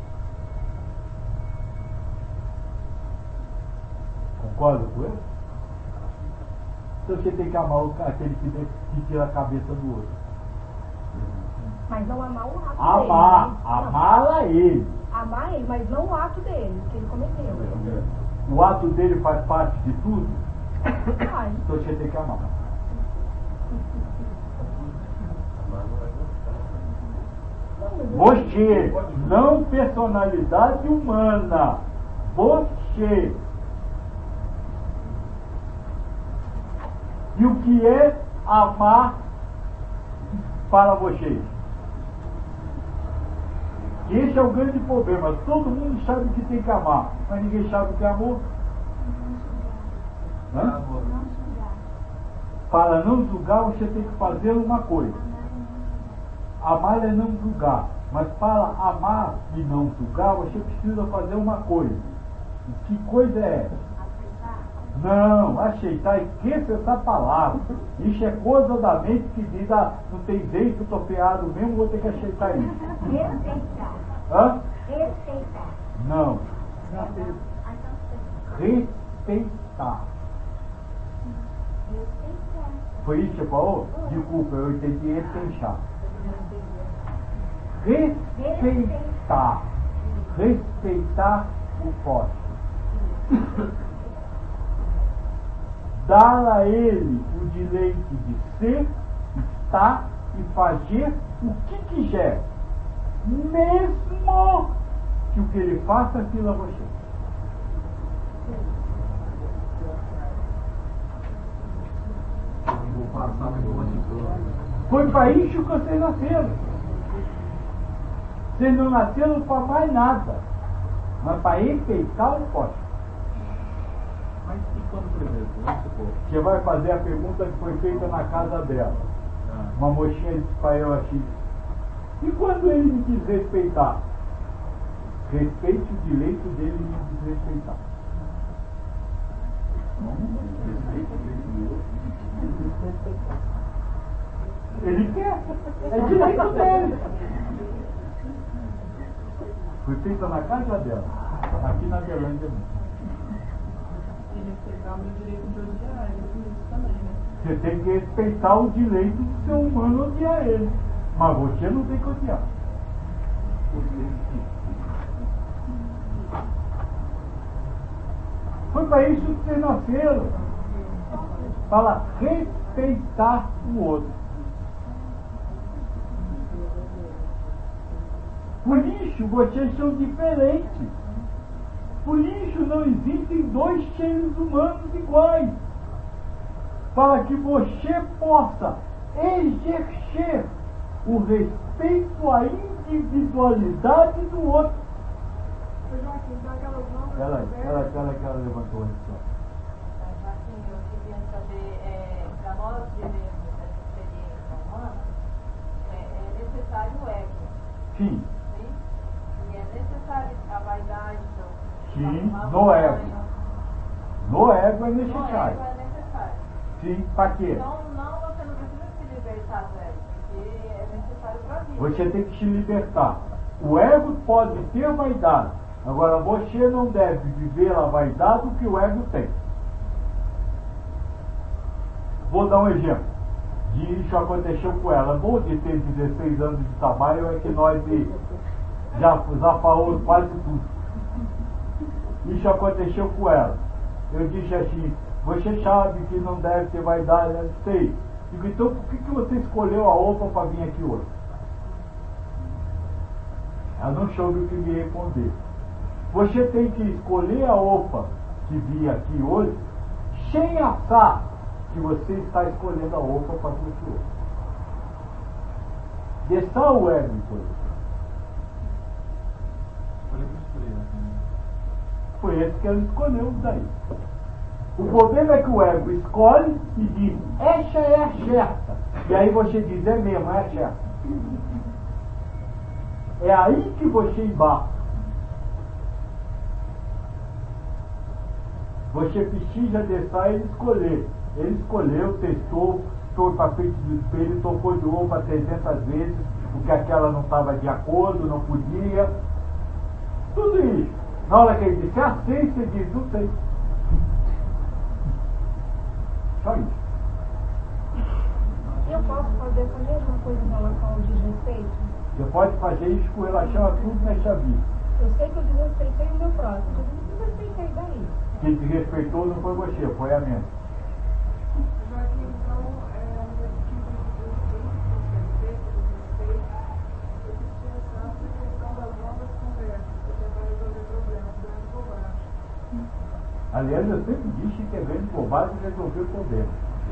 Concorda com ele? Então você tem que amar aquele que tira a cabeça do outro. Mas não amar o ato Amar, dele. amá-la ele. Amar ele, mas não o ato dele, que ele cometeu. O ato dele faz parte de tudo? Faz. Então você tem que amar. Você, não personalidade humana. Você. E o que é amar para vocês? Esse é o grande problema. Todo mundo sabe que tem que amar, mas ninguém sabe o que é amor. Hã? Para não julgar, você tem que fazer uma coisa. Amar é não julgar. Mas para amar e não julgar, você precisa fazer uma coisa. E que coisa é essa? Não, aceitar, esqueça essa palavra. Isso é coisa da mente que diz, não tem jeito, estou ferrado mesmo, vou ter que aceitar isso. Respeitar. Hã? Respeitar. Não. Respeitar. Foi isso que você falou? Desculpa, eu entendi respeitar. Respeitar. Respeitar o próximo. Dar a ele o direito de ser, estar e fazer o que quiser, mesmo que o que ele faça aquilo a você. Foi para isso que vocês nasceram. Vocês não nasceram para mais nada, mas para respeitar o próximo. Mas e quando, por exemplo, vamos supor, Você vai fazer a pergunta que foi feita na casa dela. Uma mocinha disse para eu assim: e quando ele me desrespeitar? Respeite o direito dele de me desrespeitar. Ele quer, é direito dele. Foi feita na casa dela, aqui na Belândia mesmo. E respeitar o meu direito de odiar, isso também, né? Você tem que respeitar o direito do ser humano odiar ele. Mas você não tem que odiar. Foi para isso que vocês nasceram. Para respeitar o outro. Por isso, vocês são diferentes. Por isso não existem dois seres humanos iguais. Para que você possa exercer o respeito à individualidade do outro. Joaquim, então aquelas novas Ela levantou isso. Assim, eu queria saber, para nós vivermos essa experiência humana, é necessário o ego. Sim. Sim? E é necessário a vaidade. Sim, no ego. No ego é necessário. No ego é necessário. Sim, para quê? Então, você não precisa se libertar do ego, porque é necessário para a vida. Você tem que se libertar. O ego pode ter vaidade. Agora, você não deve viver a vaidade que o ego tem. Vou dar um exemplo. Isso aconteceu com ela. Bom de ter 16 anos de trabalho é que nós já falamos quase tudo. Isso aconteceu com ela. Eu disse assim, você sabe que não deve ter vaidade, eu sei. Digo, então por que você escolheu a roupa para vir aqui hoje? Ela não soube o que me responder. Você tem que escolher a roupa que vir aqui hoje sem achar que você está escolhendo a roupa para você hoje. Deixar o ego escolher. Foi esse que ela escolheu daí. O problema é que o ego escolhe e diz, essa é a certa. E aí você diz, é mesmo, é a certa. É aí que você embarca. Você precisa deixar ele escolher. Ele escolheu, testou, foi para frente do espelho, tocou de roupa 300 vezes, porque aquela não estava de acordo, não podia. Tudo isso. Na hora que ele disse, sei, você diz, não sei. Só isso. Eu posso fazer essa mesma coisa em relação ao desrespeito? Você pode fazer isso com relação a tudo nessa vida. Eu sei que eu desrespeitei o meu próximo. Eu desrespeitei daí. Quem te respeitou não foi você, foi a minha. Joaquim, então, nesse tipo de respeito, eu fico pensando na questão das novas conversas, para tentar resolver problemas, grande bobagem. Aliás, eu sempre disse que é grande bobagem resolver o problema.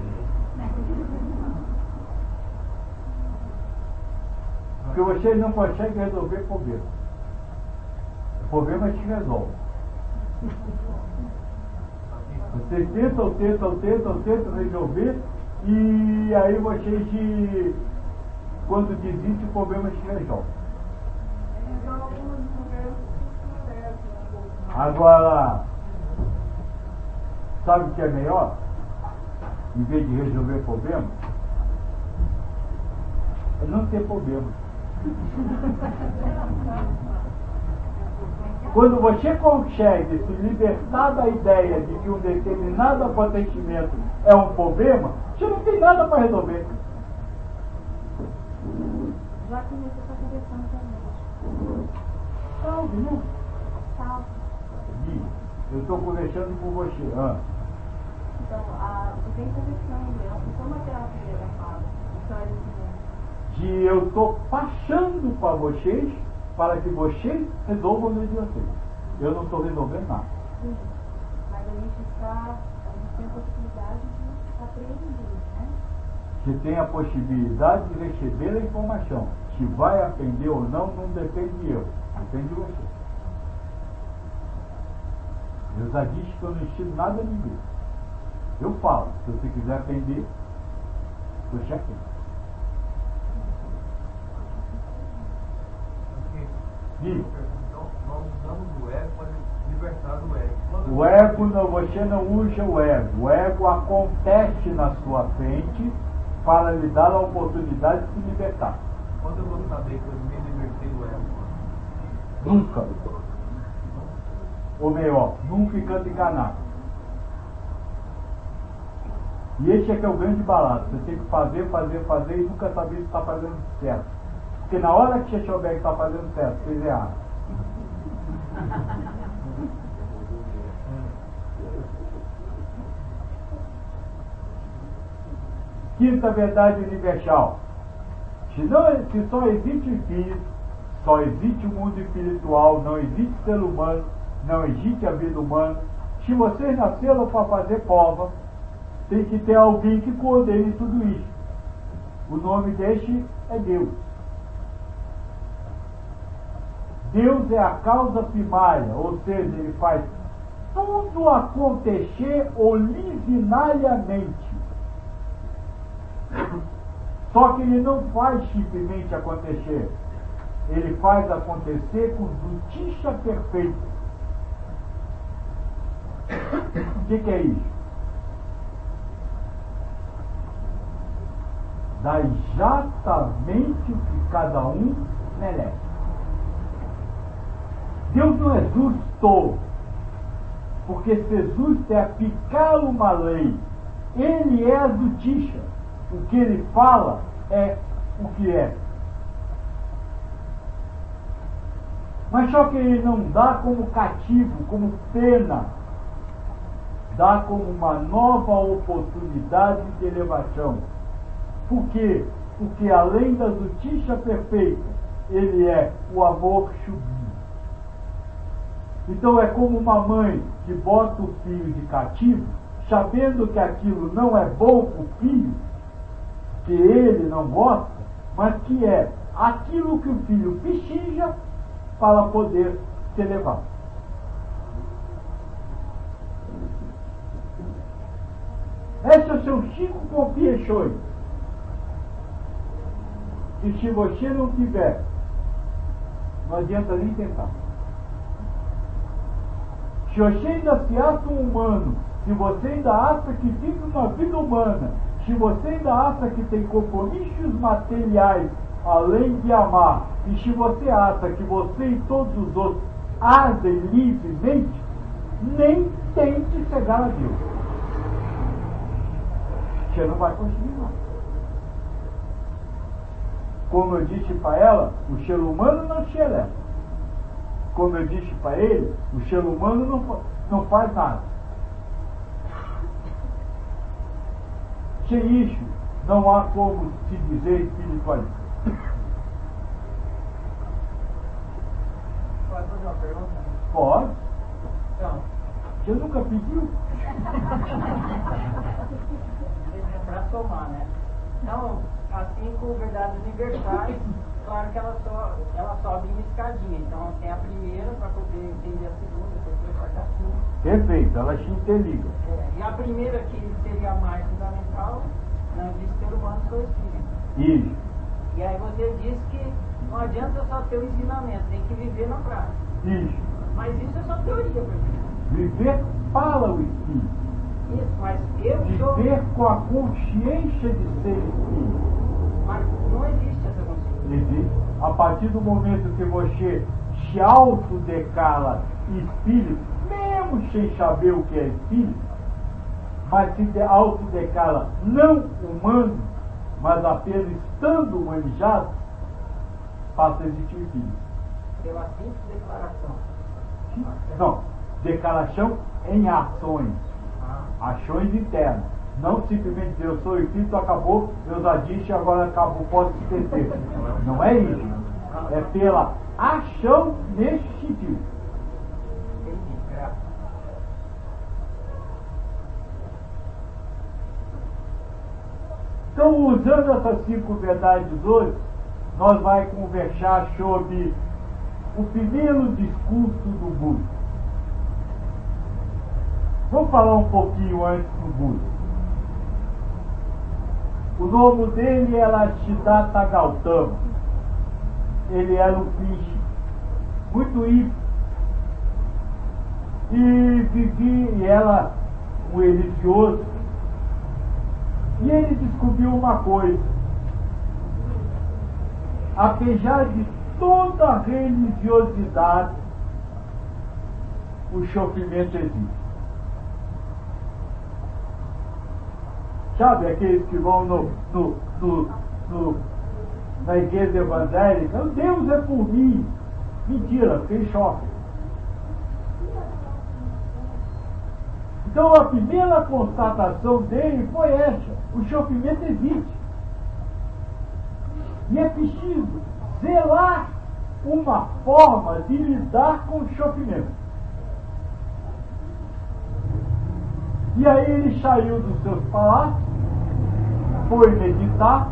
Porque vocês não conseguem resolver problema. O problema se resolve. Vocês tentam resolver e aí vocês, quando desistem, o problema se resolve. Então, algumas conversas se conversam um pouco mais. Agora, sabe o que é melhor? Em vez de resolver problema, é não ter problema. Quando você consegue se libertar da ideia de que um determinado acontecimento é um problema, você não tem nada para resolver. Já que você está conversando com a gente. Salve, né? Salve. Eu estou conversando com você. Então, você vem conversando, como é que ela fala? Que eu estou passando para vocês para que vocês resolvam de vocês. Eu não estou resolvendo nada. Sim. Mas a gente tem a possibilidade de aprender, né? Você tem a possibilidade de receber a informação. Se vai aprender ou não, não depende de eu. Depende de você. Eu já disse que eu não ensino nada a ninguém. Eu falo, se você quiser aprender, você aprende. Então, nós usamos o ego para libertar do ego. O ego, você não usa o ego. O ego acontece na sua frente para lhe dar a oportunidade de se libertar. Quando eu vou saber que eu me libertei do ego? Nunca. Ou melhor, nunca ficando enganado. E esse é que é o grande barato. Você tem que fazer e nunca saber se está fazendo certo. Porque na hora que você souber que está fazendo certo, fez errado. Quinta verdade universal. Se só existe espírito, Só existe o mundo espiritual, não existe ser humano, não existe a vida humana. Se vocês nasceram para fazer prova, tem que ter alguém que coordene tudo isso. O nome deste é Deus. Deus é a causa primária, ou seja, ele faz tudo acontecer originariamente. Só que ele não faz simplesmente acontecer. Ele faz acontecer com justiça perfeita. O que é isso? Dá exatamente o que cada um merece. Deus não é justo, porque ser justo é aplicar uma lei. Ele é a justiça. O que ele fala é o que é. Mas só que ele não dá como cativo, como pena. Dá como uma nova oportunidade de elevação. Por quê? Porque além da justiça perfeita, ele é o amor sublime. Então é como uma mãe que bota o filho de cativo, sabendo que aquilo não é bom para o filho, que ele não gosta, mas que é aquilo que o filho precisa para poder se elevar. Essas são 5 compreensões que se você não tiver, não adianta nem tentar. Se você ainda se acha um humano, se você ainda acha que vive uma vida humana, se você ainda acha que tem compromissos materiais além de amar, e se você acha que você e todos os outros agem livremente, nem tente chegar a Deus. Você não vai conseguir não. Como eu disse para ela, o ser humano não se eleva. Como eu disse para ele, o ser humano não faz nada. Sem isso, não há como se dizer espiritualista. Pode fazer uma pergunta? Pode. Então, Você nunca pediu? para somar, né? Então, as 5 verdades universais, claro que ela sobe em escadinha. Então, tem a primeira para poder entender a segunda, a terceira, a quarta, a quinta. Perfeito, ela se interliga. E a primeira, que seria a mais fundamental, não existe ser humano só espírito. Isso. E aí você diz que não adianta só ter o ensinamento, tem que viver na prática. Isso. Mas isso é só teoria, professor. Viver para o espírito. Isso, mas eu sou... Viver com a consciência de ser espírito. Mas não existe essa consciência. Existe. A partir do momento que você se autodeclara espírito, mesmo sem saber o que é espírito, mas se autodeclara não humano, mas apenas estando humanizado, passa a existir espírito. Pela simples declaração. Não, declaração em ações. Ações internas. Não simplesmente dizer eu sou espírito, acabou, eu já disse, agora acabou, posso esquecer. Não é isso. É pela ação nesse sentido. Então, usando essas 5 verdades hoje, nós vamos conversar sobre o primeiro discurso do Buda. Vamos falar um pouquinho antes do Buda. O nome dele era Siddhartha Gautama. Ele era um príncipe muito ímpio. E vivia, e era um religioso. E ele descobriu uma coisa. Apesar de toda a religiosidade, o sofrimento existe. Sabe aqueles que vão na igreja evangélica? Deus é por mim. Mentira, quem sofre. Então a primeira constatação dele foi essa: o sofrimento existe. E é preciso zelar uma forma de lidar com o sofrimento. E aí ele saiu dos seus palácios, foi meditar,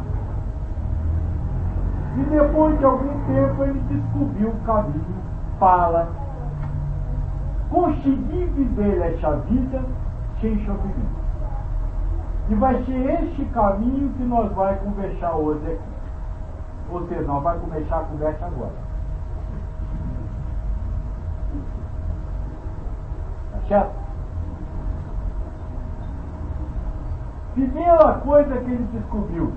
e depois de algum tempo ele descobriu o caminho para conseguir viver essa vida sem sofrimento. E vai ser este caminho que nós vamos conversar hoje aqui. Ou seja, nós vamos começar a conversa agora. Tá certo? Primeira coisa que ele descobriu: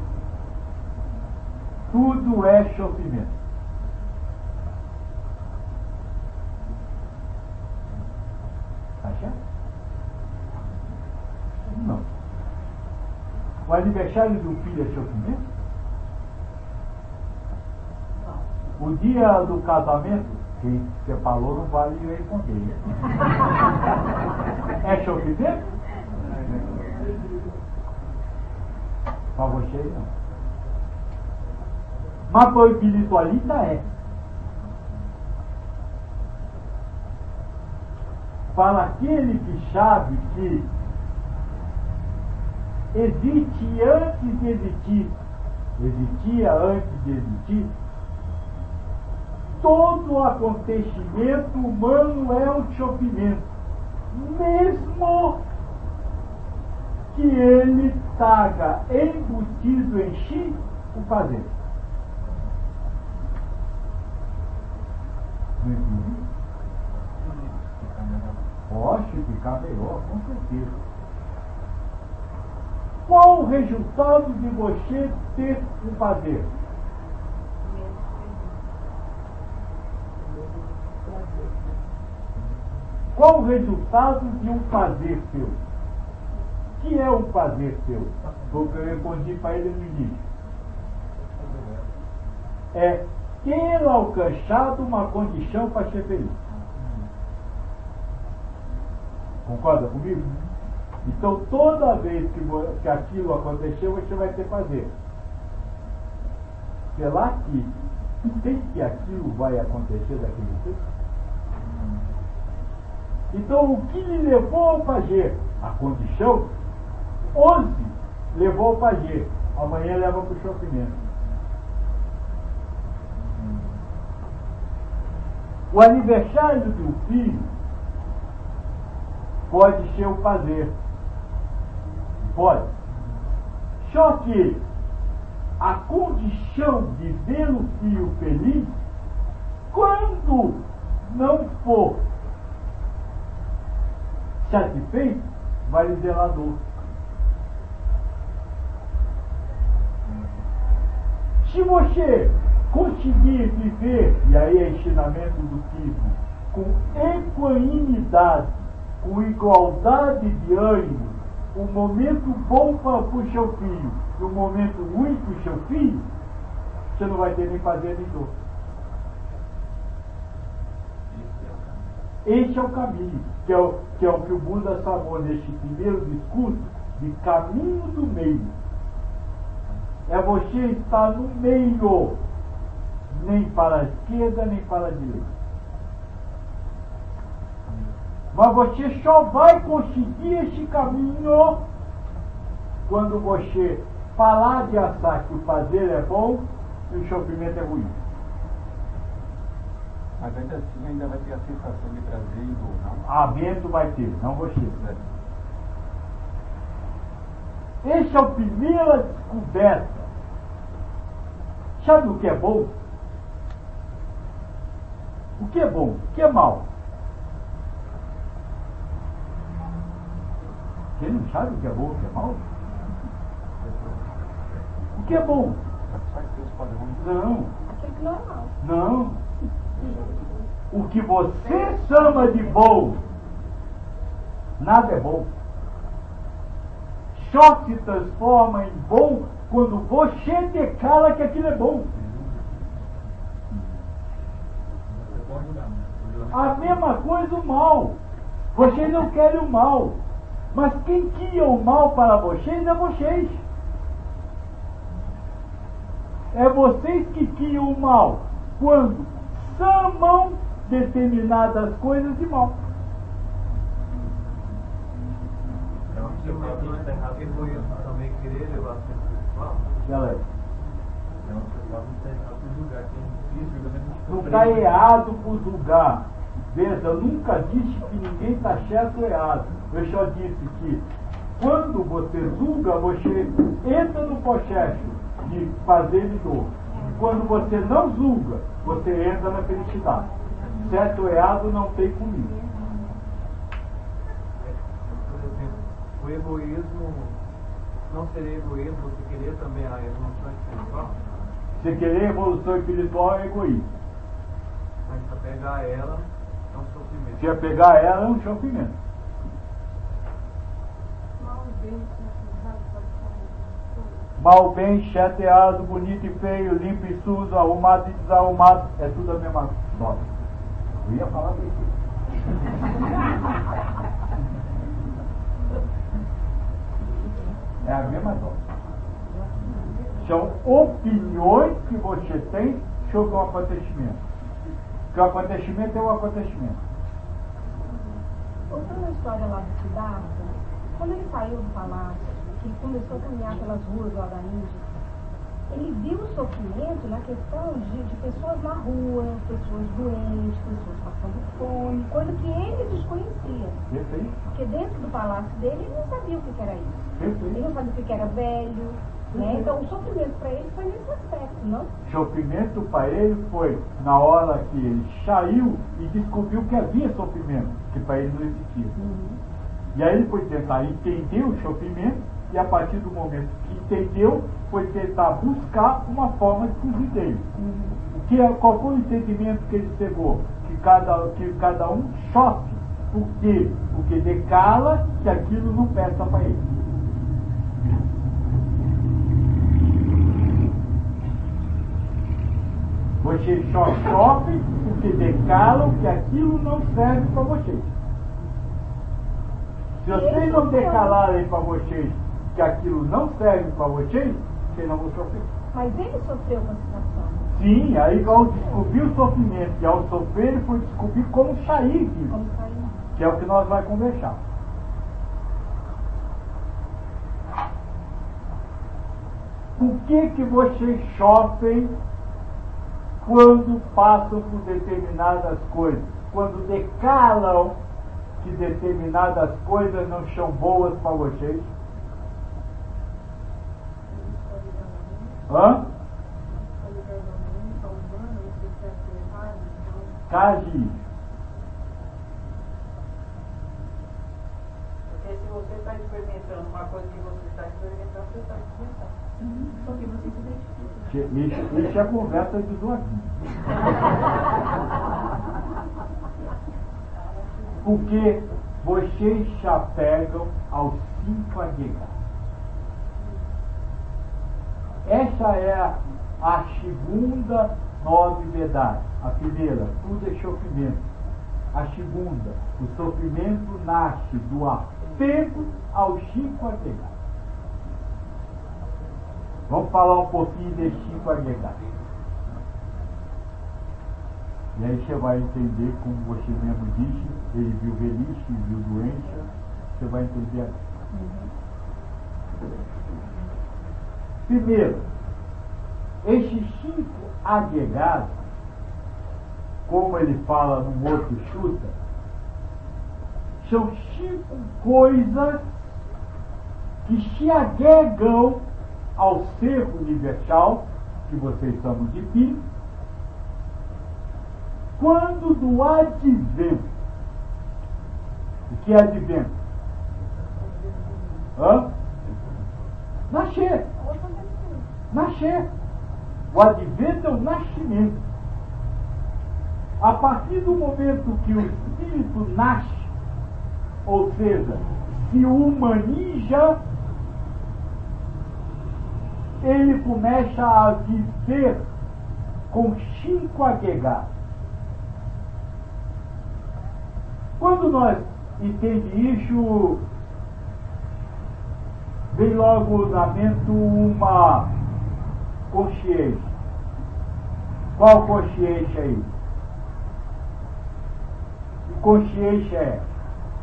tudo é sofrimento. Tá certo? Não. O aniversário do filho é sofrimento? O dia do casamento, que você falou, não vale eu responder. É sofrimento? Para você não. Mas para o espiritualista é. Para aquele que sabe que existe antes de existir, existia antes de existir, todo acontecimento humano é um sofrimento, mesmo que ele traga embutido em si o fazer. Não entendi? Pode ficar melhor, com certeza. Qual o resultado de você ter um fazer? Qual o resultado de um fazer seu? O que é um fazer seu? Foi o que eu respondi para ele no início. É ter alcançado uma condição para ser feliz. Concorda comigo? Então, toda vez que aquilo aconteceu, você vai ter fazer. Será que tem que aquilo vai acontecer daquele jeito? Então, o que lhe levou ao fazer? A condição, hoje levou ao fazer, amanhã leva para o sofrimento. O aniversário do filho pode ser o fazer. Pode. Só que a condição de ver o filho feliz, quando não for satisfeito, vai lhe gerar dor. Se você conseguir viver, e aí é ensinamento do Cristo, com equanimidade, com igualdade de ânimo, um momento bom para o seu filho e um momento ruim para o seu filho, você não vai ter nem fazer nem dor. Esse é o caminho, que é o que o Buda chamou neste primeiro discurso de caminho do meio. É você estar no meio, nem para a esquerda, nem para a direita. Mas você só vai conseguir esse caminho quando você parar de achar que o fazer é bom e o sofrimento é ruim. Mas ainda assim ainda vai ter a sensação de prazer e dor, não? A vento vai ter, não você. Né? Essa é a primeira descoberta. Sabe o que é bom? O que é bom? O que é mal? Você não sabe o que é bom, o que é mal? O que é bom? Não. Aquilo que não é mal. Não. O que você chama de bom, nada é bom. Só se transforma em bom quando você declara que aquilo é bom. A mesma coisa o mal. Vocês não querem o mal. Mas quem cria o mal para vocês é vocês. É vocês que criam o mal. quando chamam determinadas coisas de mal. Então, se o caminho está errado, ele vai também querer levar a ser espiritual. Galera, Então, se o caminho está errado no lugar, tem isso, não está errado por julgar. Veja, eu nunca disse que ninguém está certo ou errado. Eu só disse que quando você julga, você entra no processo de fazer de novo. Quando você não julga, você entra na felicidade. Certo ou errado não tem comigo. Por exemplo, o egoísmo, não seria egoísmo, você querer também a evolução espiritual, Você querer evolução espiritual é egoísmo. mas se apegar a ela, é um sofrimento. Se apegar a ela é um sofrimento. Mal e bem sintonizado pode ser Mal, bem, chateado, bonito e feio, limpo e sujo, arrumado e desarrumado, é tudo a mesma nota. Eu ia falar pra você. É a mesma nota. São opiniões que você tem sobre um acontecimento. Porque o acontecimento é um acontecimento. Contando uma história lá do Siddhartha, quando ele saiu do palácio, que ele começou a caminhar pelas ruas lá da Índia, ele viu o sofrimento na questão de pessoas na rua, pessoas doentes, pessoas passando fome, coisa que ele desconhecia. Perfeito? Porque dentro do palácio dele, ele não sabia o que era isso. Ele Perfeito. não sabia o que era velho, né? Então o sofrimento para ele foi nesse aspecto, não? Sofrimento para ele foi na hora que ele saiu e descobriu que havia sofrimento, que para ele não existia. E aí ele foi tentar entender o sofrimento, e a partir do momento que entendeu, foi tentar buscar uma forma de fugir dele. Qual foi o entendimento que ele chegou? Que cada um sofre. Por quê? Porque decala que aquilo não peça para ele. Vocês só sofrem porque decalam que aquilo não serve para vocês. Se vocês não decalarem para vocês que aquilo não serve para vocês, vocês não vão sofrer. Mas ele sofreu com a situação. Sim, aí ao descobrir o sofrimento e ao sofrer, ele foi descobrir como sair disso, Como saiu? que é o que nós vamos conversar. Por que vocês sofrem quando passam por determinadas coisas? Quando decalam que determinadas coisas não são boas para vocês? Hã? Case isso. Porque se você está experimentando uma coisa que você está experimentando, você está experimentando. Porque você se identifica. Isso é a conversa de duas vidas. Porque vocês se apegam aos 5 agregados. Essa é a segunda nobre verdade. A primeira, tudo é sofrimento. A segunda, o sofrimento nasce do apego aos 5 agregados. Vamos falar um pouquinho desses 5 agregados. E aí você vai entender, como você mesmo disse, ele viu velhice, viu doença, você vai entender aqui. Primeiro, esses 5 agregados, como ele fala num outro chuta, são 5 coisas que se agregam ao ser universal, que vocês chamam de Pi, quando do advento. O que é advento? Hã? Nascer. Nascer. O advento é o nascimento. A partir do momento que o espírito nasce, ou seja, se humaniza, ele começa a viver com 5 agregados. Quando nós entendemos isso, vem logo na mente uma consciência. Qual consciência é isso? Que consciência é essa?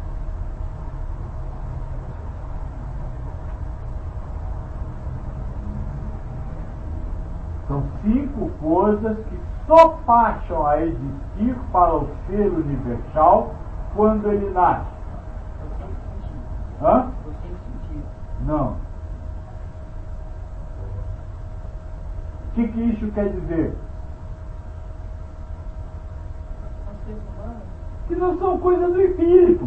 São 5 coisas que só passam a existir para o ser universal quando ele nasce. Hã? Não. O que isso quer dizer? Que não são coisas do espírito.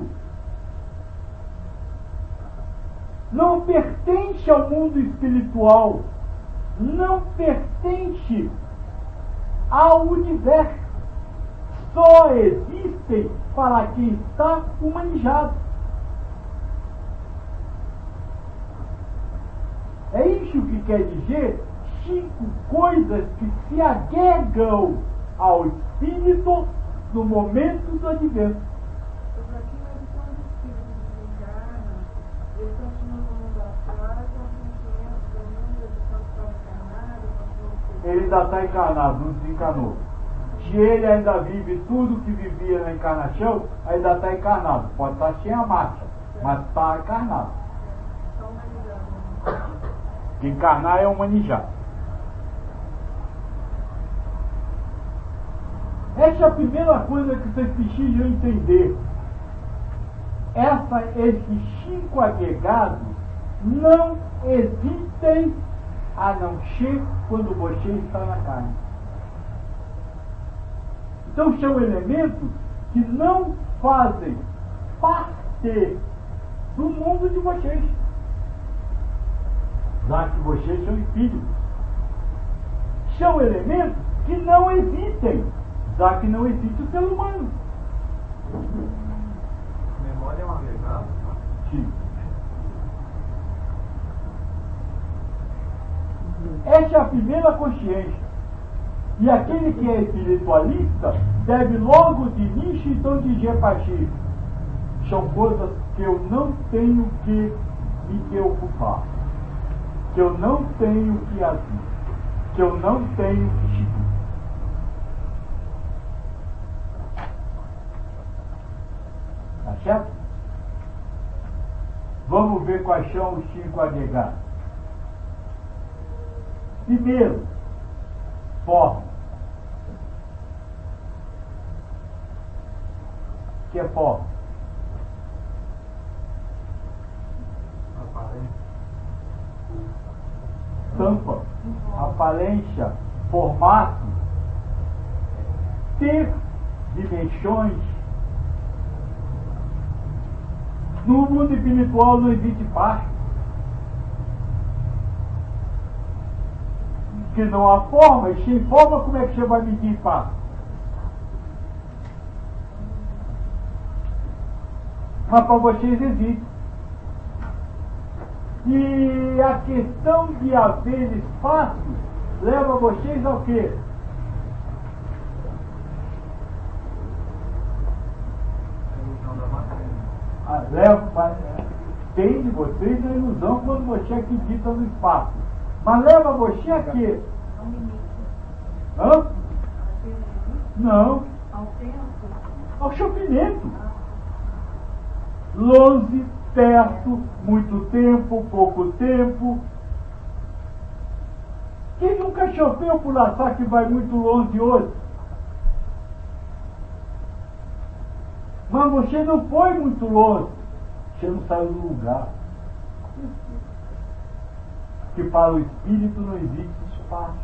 Não pertence ao mundo espiritual. Não pertence ao universo. Só existem para quem está humanizado. É isso que quer dizer 5 coisas que se agregam ao espírito no momento do advento. Ele ainda está encarnado, não desencarnou. Se ele ainda vive tudo que vivia na encarnação, ainda está encarnado. Pode estar sem a marcha, mas está encarnado. Encarnar é humanizar. Essa é a primeira coisa que vocês precisam entender. Esses 5 agregados não existem a não ser quando você está na carne. Então são elementos que não fazem parte do mundo de vocês, já que vocês são espíritos. São elementos que não existem, já que não existe o ser humano. Memória é um agregado? Sim. Essa é a primeira consciência. E aquele que é espiritualista deve logo de início então dizer para si: são coisas que eu não tenho que me preocupar, que eu não tenho que agir, que eu não tenho que seguir. Tá certo? Vamos ver quais são os 5 agregados. Primeiro, forma. O que é forma? Tampa, aparência, formato, ter dimensões. No mundo espiritual não existe parte. Que não há forma, e sem forma como é que você vai medir passo? Mas para vocês existe. E a questão de haver espaço leva vocês ao quê? Tem de vocês a ilusão quando você acredita no espaço. Mas leva você a quê? Hã? Não. Ao sofrimento. Longe, perto, muito tempo, pouco tempo. Quem nunca choveu por laçar que vai muito longe hoje? Mas você não foi muito longe. Você não saiu do lugar. Que para o espírito não existe espaço.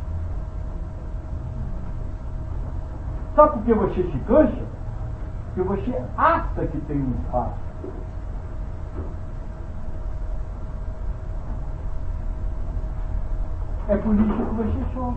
Sabe por que você se cansa? Porque você acha que tem um espaço. É por isso que você sofre.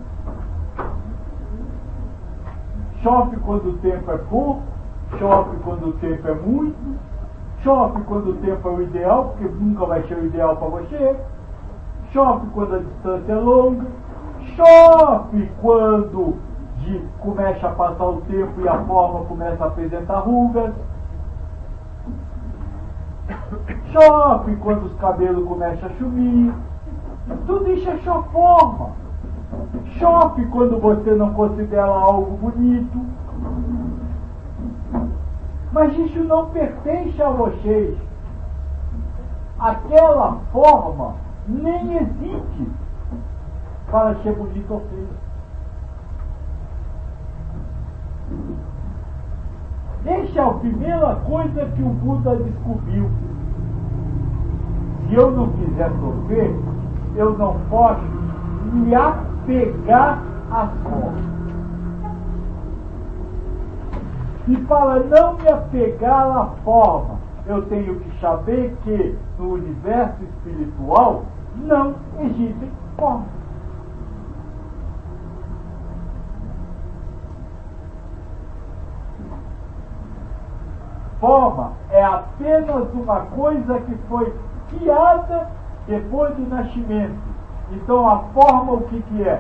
Sofre quando o tempo é pouco, sofre quando o tempo é muito, sofre quando o tempo é o ideal, porque nunca vai ser o ideal para você. Sofre quando a distância é longa, sofre quando começa a passar o tempo e a forma começa a apresentar rugas, sofre quando os cabelos começam a sumir. Tudo isso é só forma. Choque quando você não considera algo bonito. Mas isso não pertence a vocês. Aquela forma nem existe para ser bonito ou feio. Essa é a primeira coisa que o Buda descobriu. Se eu não quiser sofrer, eu não posso me apegar à forma. E para não me apegar à forma, eu tenho que saber que no universo espiritual não existem formas. Forma é apenas uma coisa que foi criada depois do nascimento. Então a forma o que é?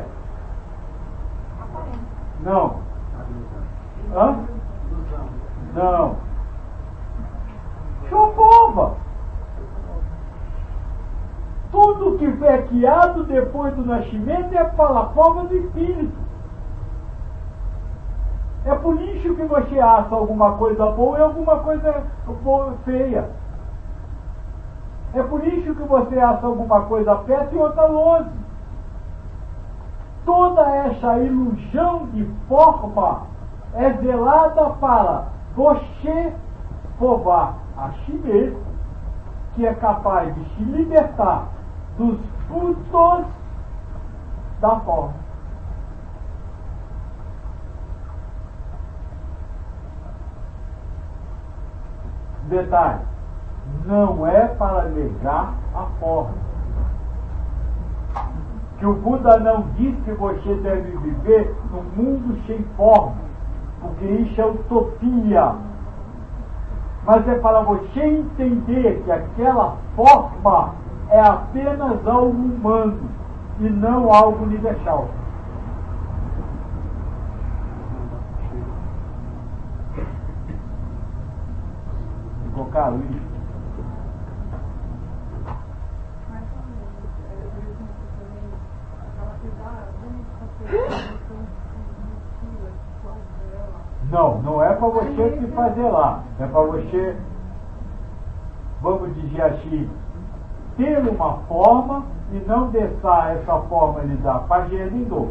Não. Hã? Não. Só forma. Tudo que foi criado depois do nascimento é para a forma do espírito. É por isso que você acha alguma coisa boa e alguma coisa feia. É por isso que você acha alguma coisa perto e outra longe. Toda essa ilusão de forma é zelada para você provar a si mesmo que é capaz de se libertar dos frutos da forma. Detalhe, não é para negar a forma. Que o Buda não diz que você deve viver num mundo sem forma, porque isso é utopia. Mas é para você entender que aquela forma é apenas algo humano e não algo universal. Ficou claro isso? Não, não é para você se fazer lá. É para você, vamos dizer assim, ter uma forma e não deixar essa forma lhe dar prazer nem dor.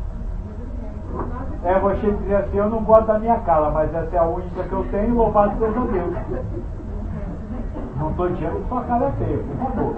É você dizer assim, eu não gosto da minha cara, mas essa é a única que eu tenho, louvado seja Deus. Não estou dizendo que sua cara é feia, por favor.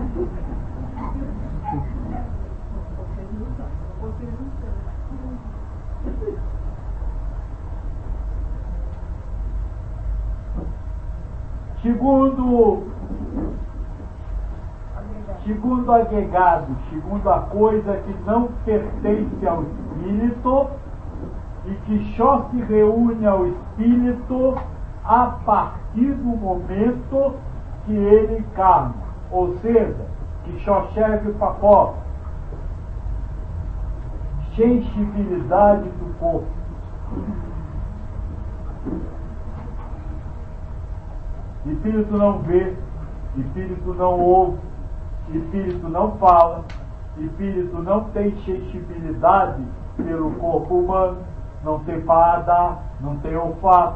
Segundo agregado, segundo a coisa que não pertence ao espírito e que só se reúne ao espírito a partir do momento que ele encarna, ou seja, que só serve para forma, sensibilidade do corpo. Espírito não vê, espírito não ouve, espírito não fala, espírito não tem sensibilidade pelo corpo humano, não tem paladar, não tem olfato.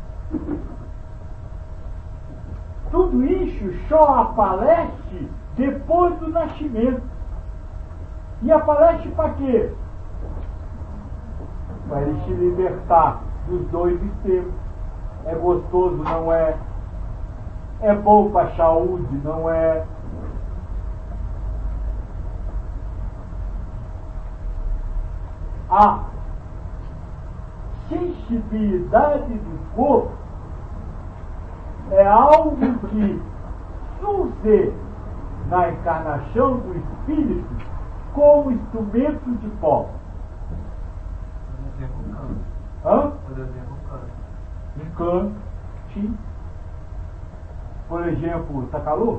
Tudo isso só aparece depois do nascimento. E aparece para quê? Para ele se libertar dos dois extremos. É gostoso, não é? É bom para a saúde, não é? A sensibilidade do corpo é algo que surge na encarnação do espírito como instrumento de forma. Hã? Um canto, sim. Por exemplo, está calor?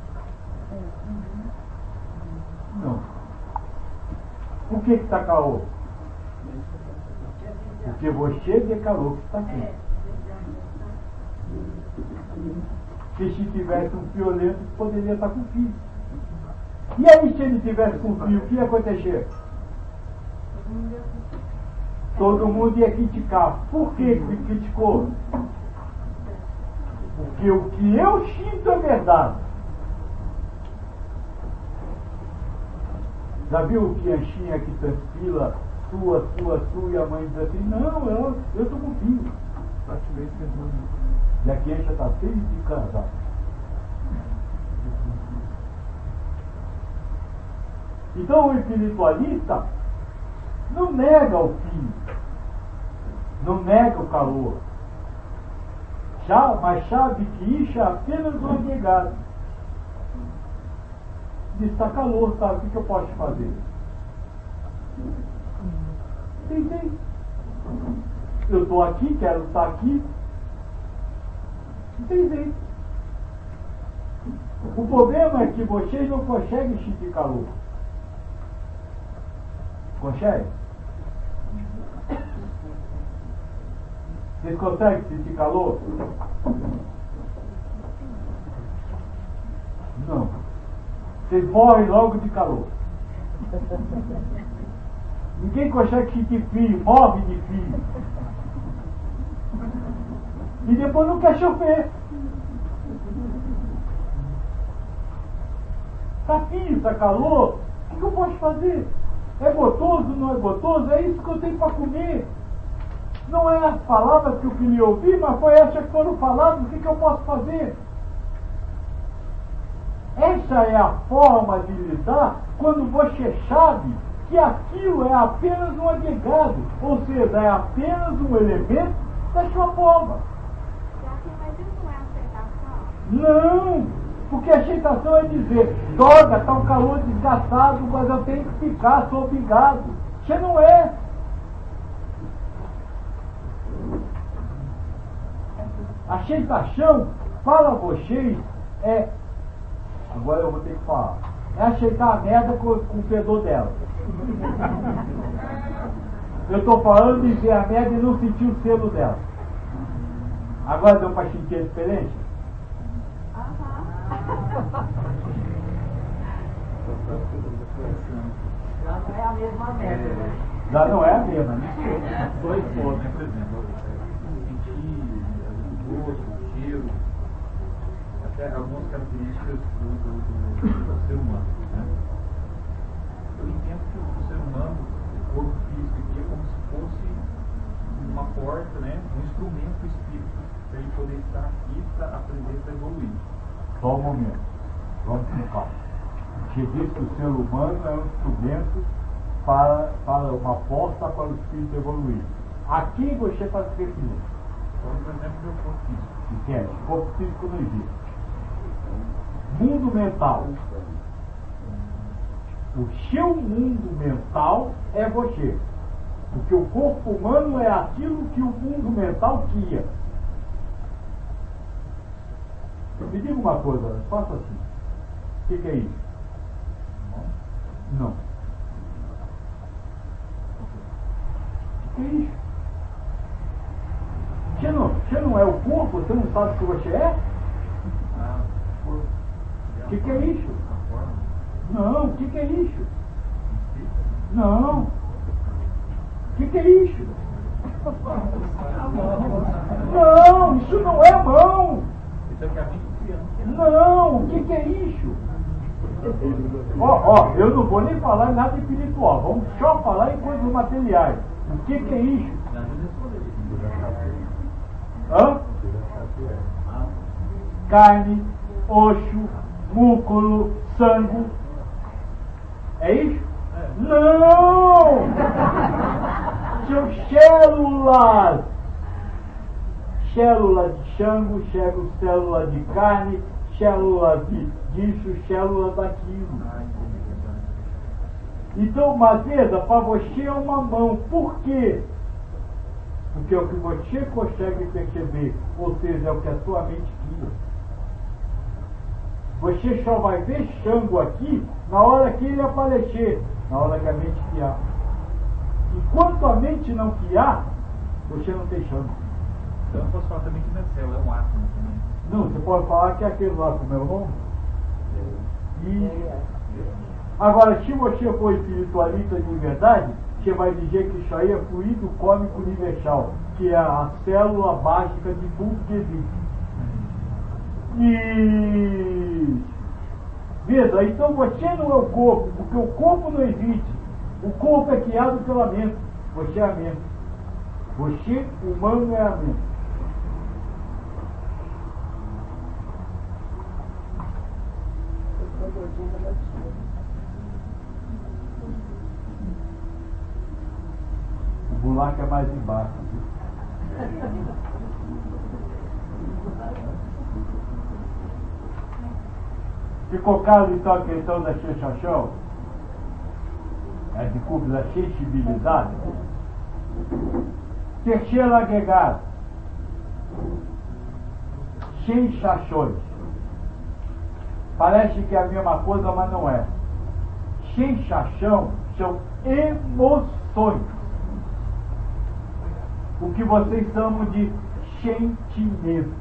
Não. Por que está calor? Porque você vê calor que está aqui. Se tivesse um violento, poderia estar com fio. E aí, se ele tivesse com fio, o que ia acontecer? Todo mundo ia criticar. Por que me criticou? Porque o que eu sinto é verdade. Já viu que Anchinha que transpila, sua, e a mãe diz assim, não, eu estou com filho. E a Kiancha está cheia de casar. Então o espiritualista não nega o filho, não nega o calor, mas sabe que isso é apenas um agregado. Diz, está calor, tá? O que eu posso fazer? Tem. Eu estou aqui, quero estar aqui. Não tem jeito. O problema é que vocês não conseguem sentir calor. Consegue? Vocês conseguem sentir calor? Não. Vocês morrem logo de calor. Ninguém consegue sentir frio, morre de frio. E depois não quer chover. Está frio, está calor, o que eu posso fazer? É gostoso, não é gostoso? É isso que eu tenho para comer. Não é as palavras que eu queria ouvir, mas foi essas que foram faladas, o que eu posso fazer? Essa é a forma de lidar quando você sabe que aquilo é apenas um agregado, ou seja, é apenas um elemento da sua forma. Mas isso não é aceitação? Não, porque a aceitação é dizer, droga, está um calor desgastado, mas eu tenho que ficar, sou obrigado. Você não é. A aceitação, para vocês, agora eu vou ter que falar, é aceitar a merda com o fedor dela. Eu estou falando de ver a merda e não sentir o selo dela. Agora deu para sentir a diferença? Já não é a mesma merda, né? Já não é a mesma, né? Dois pontos, né? Por exemplo, sentir o gosto, o cheiro, até algumas características do ser humano, né? Eu entendo que o ser humano, o corpo físico aqui, é como se fosse uma porta, né? Um instrumento espírito para ele poder estar aqui para aprender, para evoluir. Só um momento, vamos explicar. Você diz que o ser humano é um instrumento para uma porta para o espírito evoluir. A quem você está se referindo? Por exemplo, do corpo físico. Entende? Corpo físico não existe. Mundo mental. O seu mundo mental é você. Porque o corpo humano é aquilo que o mundo mental cria. Me diga uma coisa, faça assim. O que é isso? Não. O que é isso? Você não é o corpo? Você não sabe o que você é? O que é isso? Não, o que é isso? Não. O que é isso? Não, isso não é mão. Isso é o caminho de criança. Não, o que é isso? Eu não vou nem falar em nada espiritual, vamos só falar em coisas materiais. O que é isso? Hã? Carne, osso, músculo, sangue. É isso? Não! São células! Célula de sangue, célula de carne, célula disso, célula daquilo. Então, Mazeda, para você é uma mão. Por quê? Porque é o que você consegue perceber, ou seja, é o que a sua mente cria. Você só vai ver Xango aqui na hora que ele aparecer, na hora que a mente criar. Enquanto a mente não criar, você não tem Xango. Então eu posso falar também que não é célula, é um átomo também. Não, você pode falar que é aquele lá, como é o nome? E agora, se você for espiritualista de verdade, você vai dizer que isso aí é fluido cômico universal, que é a célula básica de tudo que existe. E veja, então você não é o corpo, porque o corpo não existe. O corpo é criado pela mente. Você é a mente. Você, humano, é a mente. O buraco é mais embaixo, viu? Ficou claro então a questão da sensação? Desculpe, da sensibilidade? Terceiro agregado. Sensações. Parece que é a mesma coisa, mas não é. Sensação são emoções. O que vocês chamam de sentimento.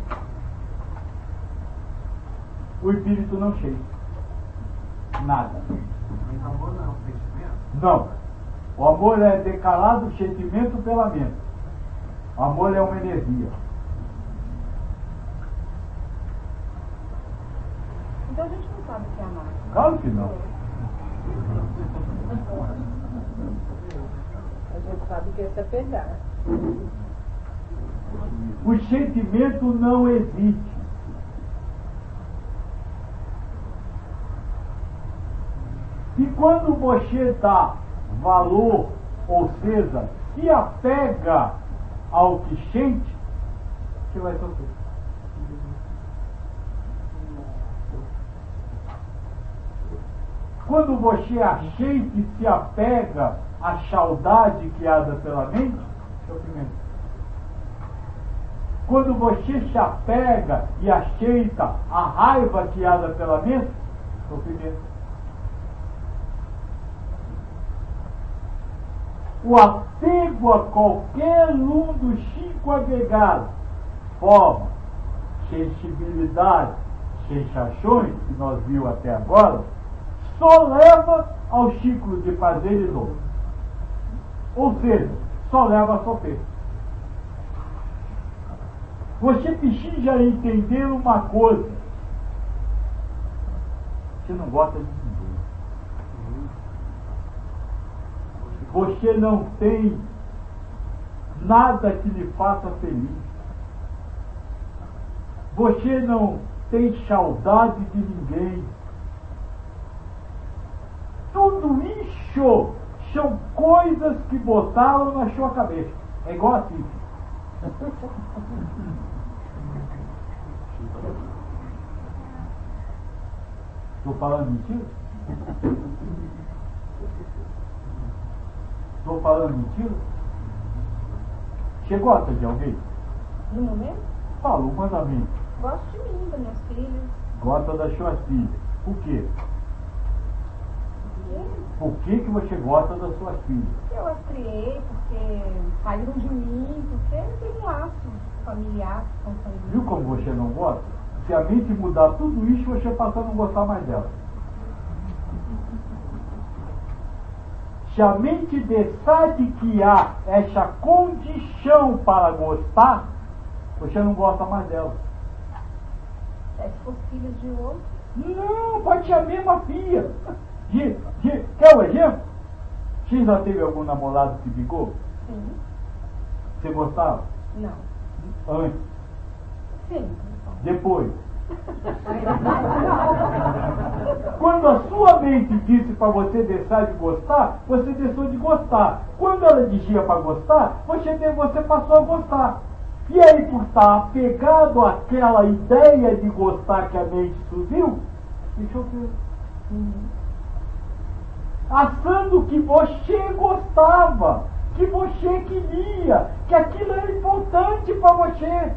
O espírito não sente nada. Mas amor não é um sentimento? Não. O amor é decalado o sentimento pela mente. O amor é uma energia. Então a gente não sabe o que é amar. Claro que não. A gente sabe que é se apegar. O sentimento não existe. E quando você dá valor, ou seja, se apega ao que sente, você vai sofrer. Quando você aceita e se apega à saudade criada pela mente, sofrimento. Quando você se apega e aceita a raiva criada pela mente, sofrimento. O apego a qualquer um dos 5 agregados, forma, sensibilidade, sensações, que nós vimos até agora, só leva ao ciclo de prazer e dor. Ou seja, só leva a sofrer. Você precisa entender uma coisa. Você não gosta de ninguém. Você não tem nada que lhe faça feliz. Você não tem saudade de ninguém. Tudo isso são coisas que botaram na sua cabeça. É igual assim. Estou falando mentira? Estou falando mentira? Você gosta de alguém? No momento, Fala, um mandamento. gosto de mim, das minhas filhas. Gosta das suas filhas. Por quê? Por que você gosta das suas filhas? Porque eu as criei, porque saíram de mim, porque tem um laço familiar com família. Viu como você não gosta? Se a mente mudar tudo isso, você passa a não gostar mais dela. Se a mente deixar de criar essa condição para gostar, você não gosta mais dela. Se fosse filhas de outro, Não, pode ser a mesma filha. Quer um exemplo? Você já teve algum namorado que ficou? sim, Você gostava? não, Antes? sim. Depois? Quando a sua mente disse para você deixar de gostar, você deixou de gostar. Quando ela dizia para gostar, você passou a gostar. E aí, por estar apegado àquela ideia de gostar que a mente surgiu, deixou de... achando que você gostava, que você queria, que aquilo era importante para você.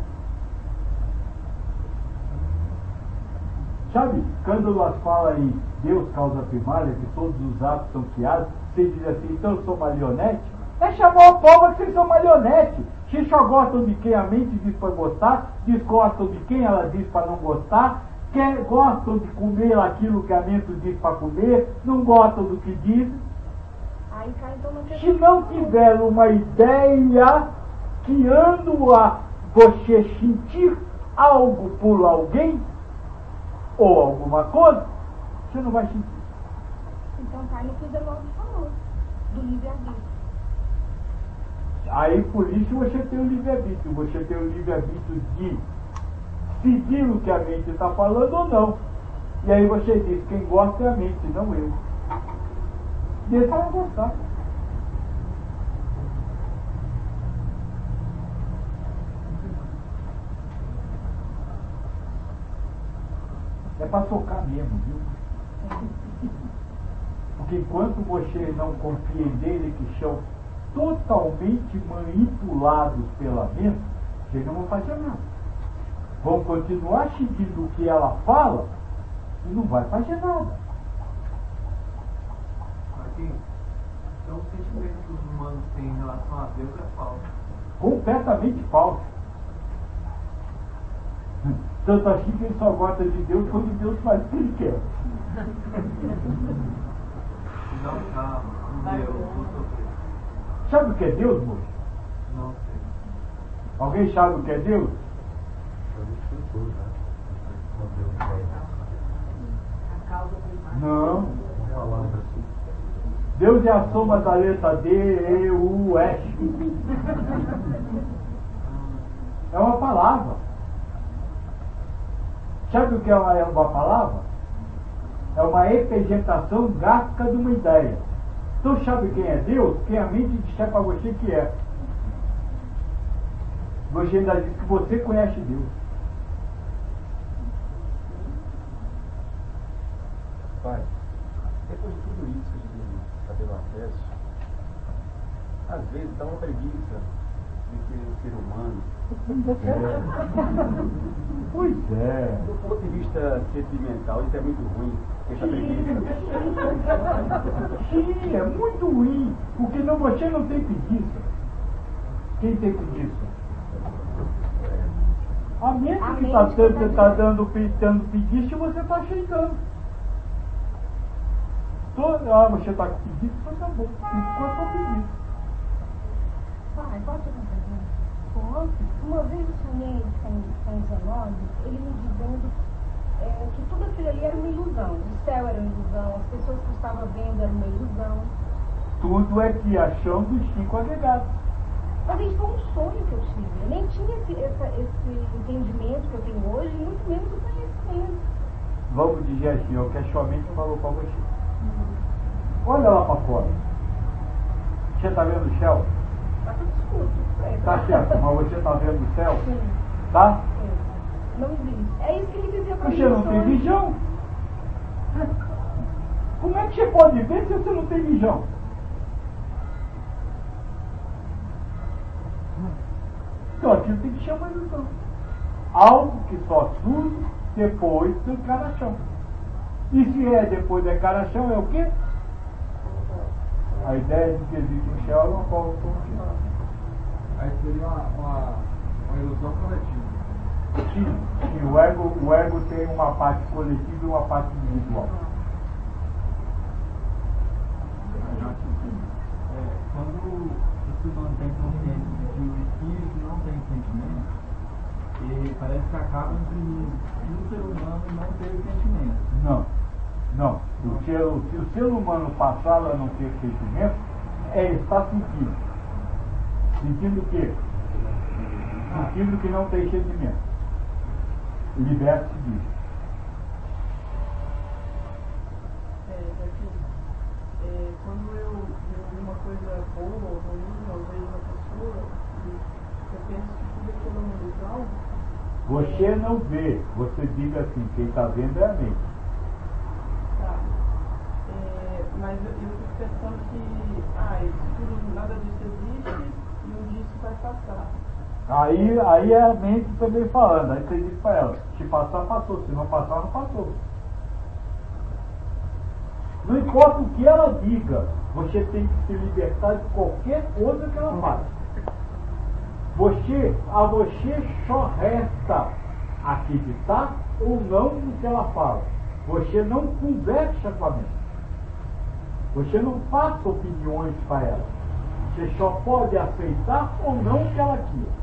Sabe, quando nós fala em Deus, causa primária, que todos os atos são criados, você diz assim, então eu sou marionete? É chamar a prova que vocês são marionete. Vocês só gostam de quem a mente diz para gostar, desgostam de quem ela diz para não gostar, gostam de comer aquilo que a mente diz para comer, não gostam do que diz. Aí cai então na Se questão. não tiver uma ideia guiando a você sentir algo por alguém ou alguma coisa, você não vai sentir. Então cai no que o Deleuze falou, do livre-arbítrio. Aí por isso você tem o livre-arbítrio. Você tem o livre-arbítrio de seguir o que a mente está falando ou não. E aí você diz, quem gosta é a mente, não eu. Deixa ela gostar. É para socar mesmo, viu? Porque enquanto você não compreender que são totalmente manipulados pela mente, vocês não vão fazer nada. Vão continuar seguindo o que ela fala e não vai fazer nada. Marquinhos, então o sentimento que os humanos têm em relação a Deus é falso. Completamente falso. Tanto assim que ele só gosta de Deus quando Deus faz o que ele quer. Se não está com Deus, vou sofrer. Sabe o que é Deus, moço? Não sei. Alguém sabe o que é Deus? Não. Deus é a soma da letra D, E, U, S. É uma palavra. Sabe o que é uma palavra? É uma representação gráfica de uma ideia. Então sabe quem é Deus? Quem a mente disser para você que é. Você ainda diz que você conhece Deus. Pai, depois de tudo isso que a gente está tendo acesso, às vezes dá uma preguiça de ser um ser humano. Pois é. Do ponto de vista sentimental, isso é muito ruim, essa preguiça. Sim, é muito ruim. Porque não, você não tem preguiça. Quem tem preguiça? A mente que está dando preguiça, você está aceitando. Você está com preguiça, então tá bom. Ficou a sua preguiça. Pai, pode te contar? Uma vez eu sonhei com São Zanoni, ele me dizendo que tudo aquilo ali era uma ilusão. O céu era uma ilusão, as pessoas que eu estava vendo eram uma ilusão. Tudo é criação dos 5 agregados. Mas isso foi um sonho que eu tive. Eu nem tinha esse entendimento que eu tenho hoje, muito menos o conhecimento. Vamos dizer assim, é o que a sua mente falou para você. Olha lá para fora. Você está vendo o céu? Está tudo escuro. Tá certo, mas você está vendo o céu? Sim. Tá? Não vi. É isso que ele dizia para mim. Você não tem visão? Como é que você pode ver se você não tem visão? Então aquilo tem que chamar ilusão. Algo que só surge depois da encarnação. E se é depois da encarnação, é o quê? A ideia de que existe um céu é uma forma coletiva. Aí seria uma ilusão coletiva. Sim, o ego tem uma parte coletiva e uma parte individual. Quando o ser humano tem consciência de que o espírito não tem sentimento, parece que acaba imprimindo no ser humano não ter sentimento. Não. Se o ser humano passar a não ter sentimento, está sentindo. Sentindo o quê? Sentindo que não tem sentimento. Liberte-se disso. Quando eu vejo uma coisa boa ou ruim, eu vejo uma pessoa, eu penso que tudo aquilo é uma ilusão. Você não vê, você diga assim, quem está vendo é a mente. Tá. Mas eu fico pensando que isso tudo, nada disso existe e um dia isso vai passar. Aí é a mente também falando, aí você diz para ela, se passar, passou, se não passar, não passou. Não importa o que ela diga, você tem que se libertar de qualquer coisa que ela faça. A você só resta acreditar ou não no que ela fala. Você não conversa com a mente. Você não passa opiniões para ela. Você só pode aceitar ou não o que ela quer.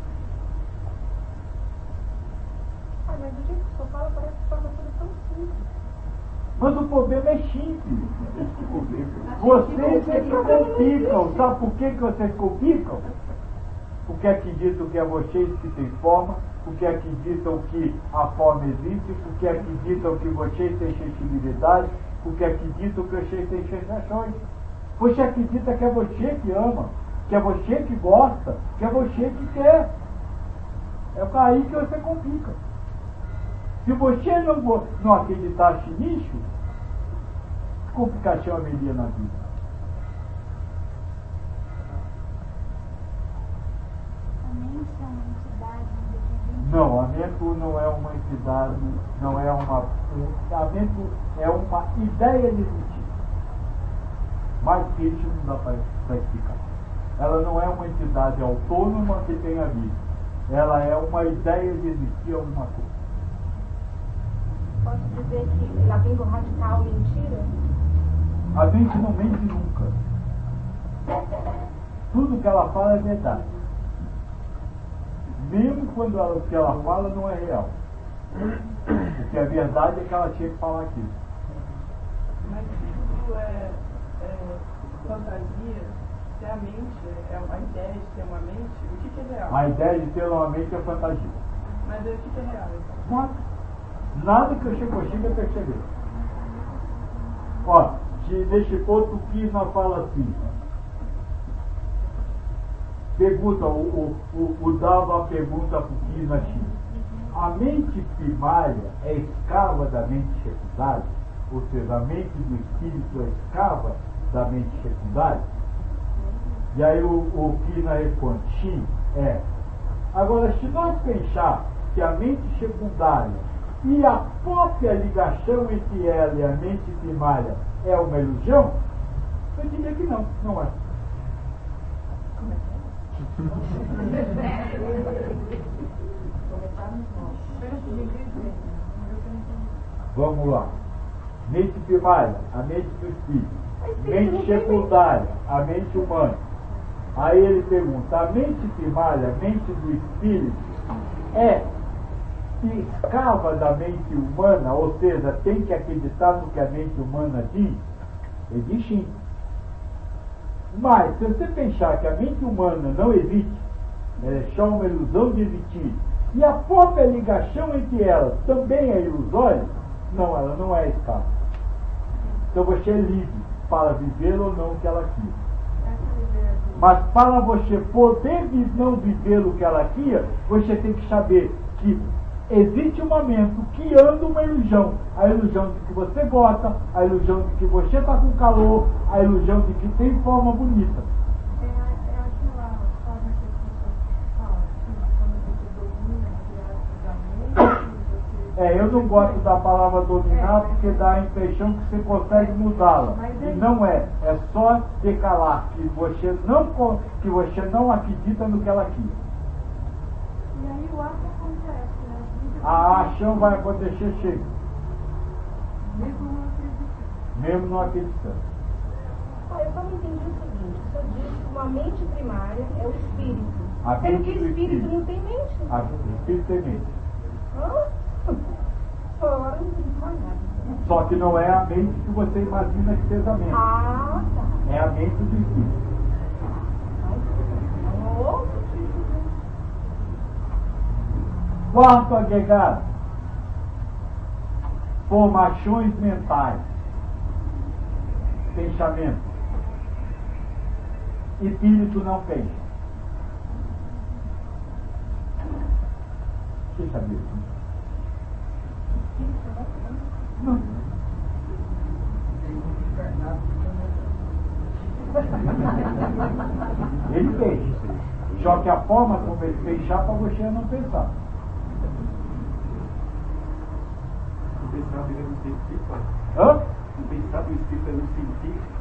Ah, mas do jeito que o senhor fala, parece que torna tudo tão simples. Mas o problema é simples. Vocês é que complicam. Sabe por que vocês complicam? Porque acreditam que é vocês que têm forma, porque acreditam que a forma existe, porque acreditam que vocês têm sensibilidade, porque acreditam que vocês têm sensações. Você acredita que é você que ama, que é você que gosta, que é você que quer. É aí que você complica. Se você não acreditasse nisso, que complicação haveria na vida? A mente é uma entidade independente. Não, a mente não é uma entidade, não é uma. A mente é uma ideia de existir. Mais que isso não dá para explicar. Ela não é uma entidade autônoma que tenha vida. Ela é uma ideia de existir alguma coisa. Posso dizer que ela vem do radical mentira? A mente não mente nunca. Tudo que ela fala é verdade. Mesmo quando o que ela fala não é real. Porque a verdade é que ela tinha que falar aquilo. Mas se tudo é fantasia, se a mente é uma ideia de ter uma mente, o que é real? A ideia de ter uma mente é fantasia. Mas o que é real, então? Nada que eu consiga perceber. Ó, nesse ponto que nós fala assim. Pergunta, o Dava pergunta para o Kina assim: a mente primária é escrava da mente secundária? Ou seja, a mente do espírito é escrava da mente secundária? E aí o Kina responde: sim, é. Agora, se nós pensar que a mente secundária e a própria ligação entre ela e a mente primária é uma ilusão, eu diria que não, não é. Vamos lá. Mente primária, a mente do espírito. Mente secundária, a mente humana. Aí ele pergunta: a mente primária, a mente do espírito, é escrava da mente humana, ou seja, tem que acreditar no que a mente humana diz? Ele diz sim. Mas, se você pensar que a mente humana não existe, ela é só uma ilusão de existir, e a própria ligação entre elas também é ilusória, não, ela não é escrava. Então você é livre para viver ou não o que ela quer. Mas para você poder não viver o que ela quer, você tem que saber que existe um momento que anda uma ilusão. A ilusão de que você gosta, a ilusão de que você está com calor, a ilusão de que tem forma bonita. É aquela forma que as pessoas falam, quando você domina a mente, Eu não gosto da palavra dominar porque dá a impressão que você consegue mudá-la. E não é. É só decalar que você não acredita no que ela quer. E aí o ato acontece, né? A ação vai acontecer sempre. Mesmo não acreditando. Mesmo não acreditando. Eu só não entendi o seguinte: o senhor diz que uma mente primária é o espírito. A Sendo mente que do o espírito espírito. não tem mente. O espírito tem mente. Agora não entendi mais nada. Só que não é a mente que você imagina que seja a mente. Ah, tá. É a mente do espírito. Quarto agregado: formações mentais, pensamento. Espírito não pensa. Você sabia disso? Não. Ele pensa. Só que a forma como ele pensar para você não pensar. O pensar é no científico? Hã? O pensar do espírito é no científico?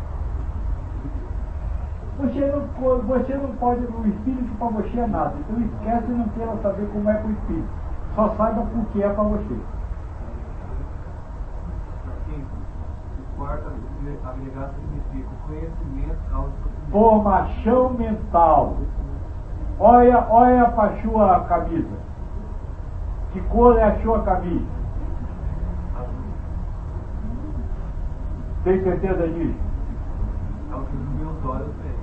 Você não pode, o espírito para você é nada. Então esquece e não queira saber como é para o espírito. Só saiba por que é para você. O quarto Agregar significa o conhecimento causa sofrimento. Formação mental. Olha para a sua camisa. Que cor é a sua camisa? Tem certeza disso? É o que os meus olhos veem.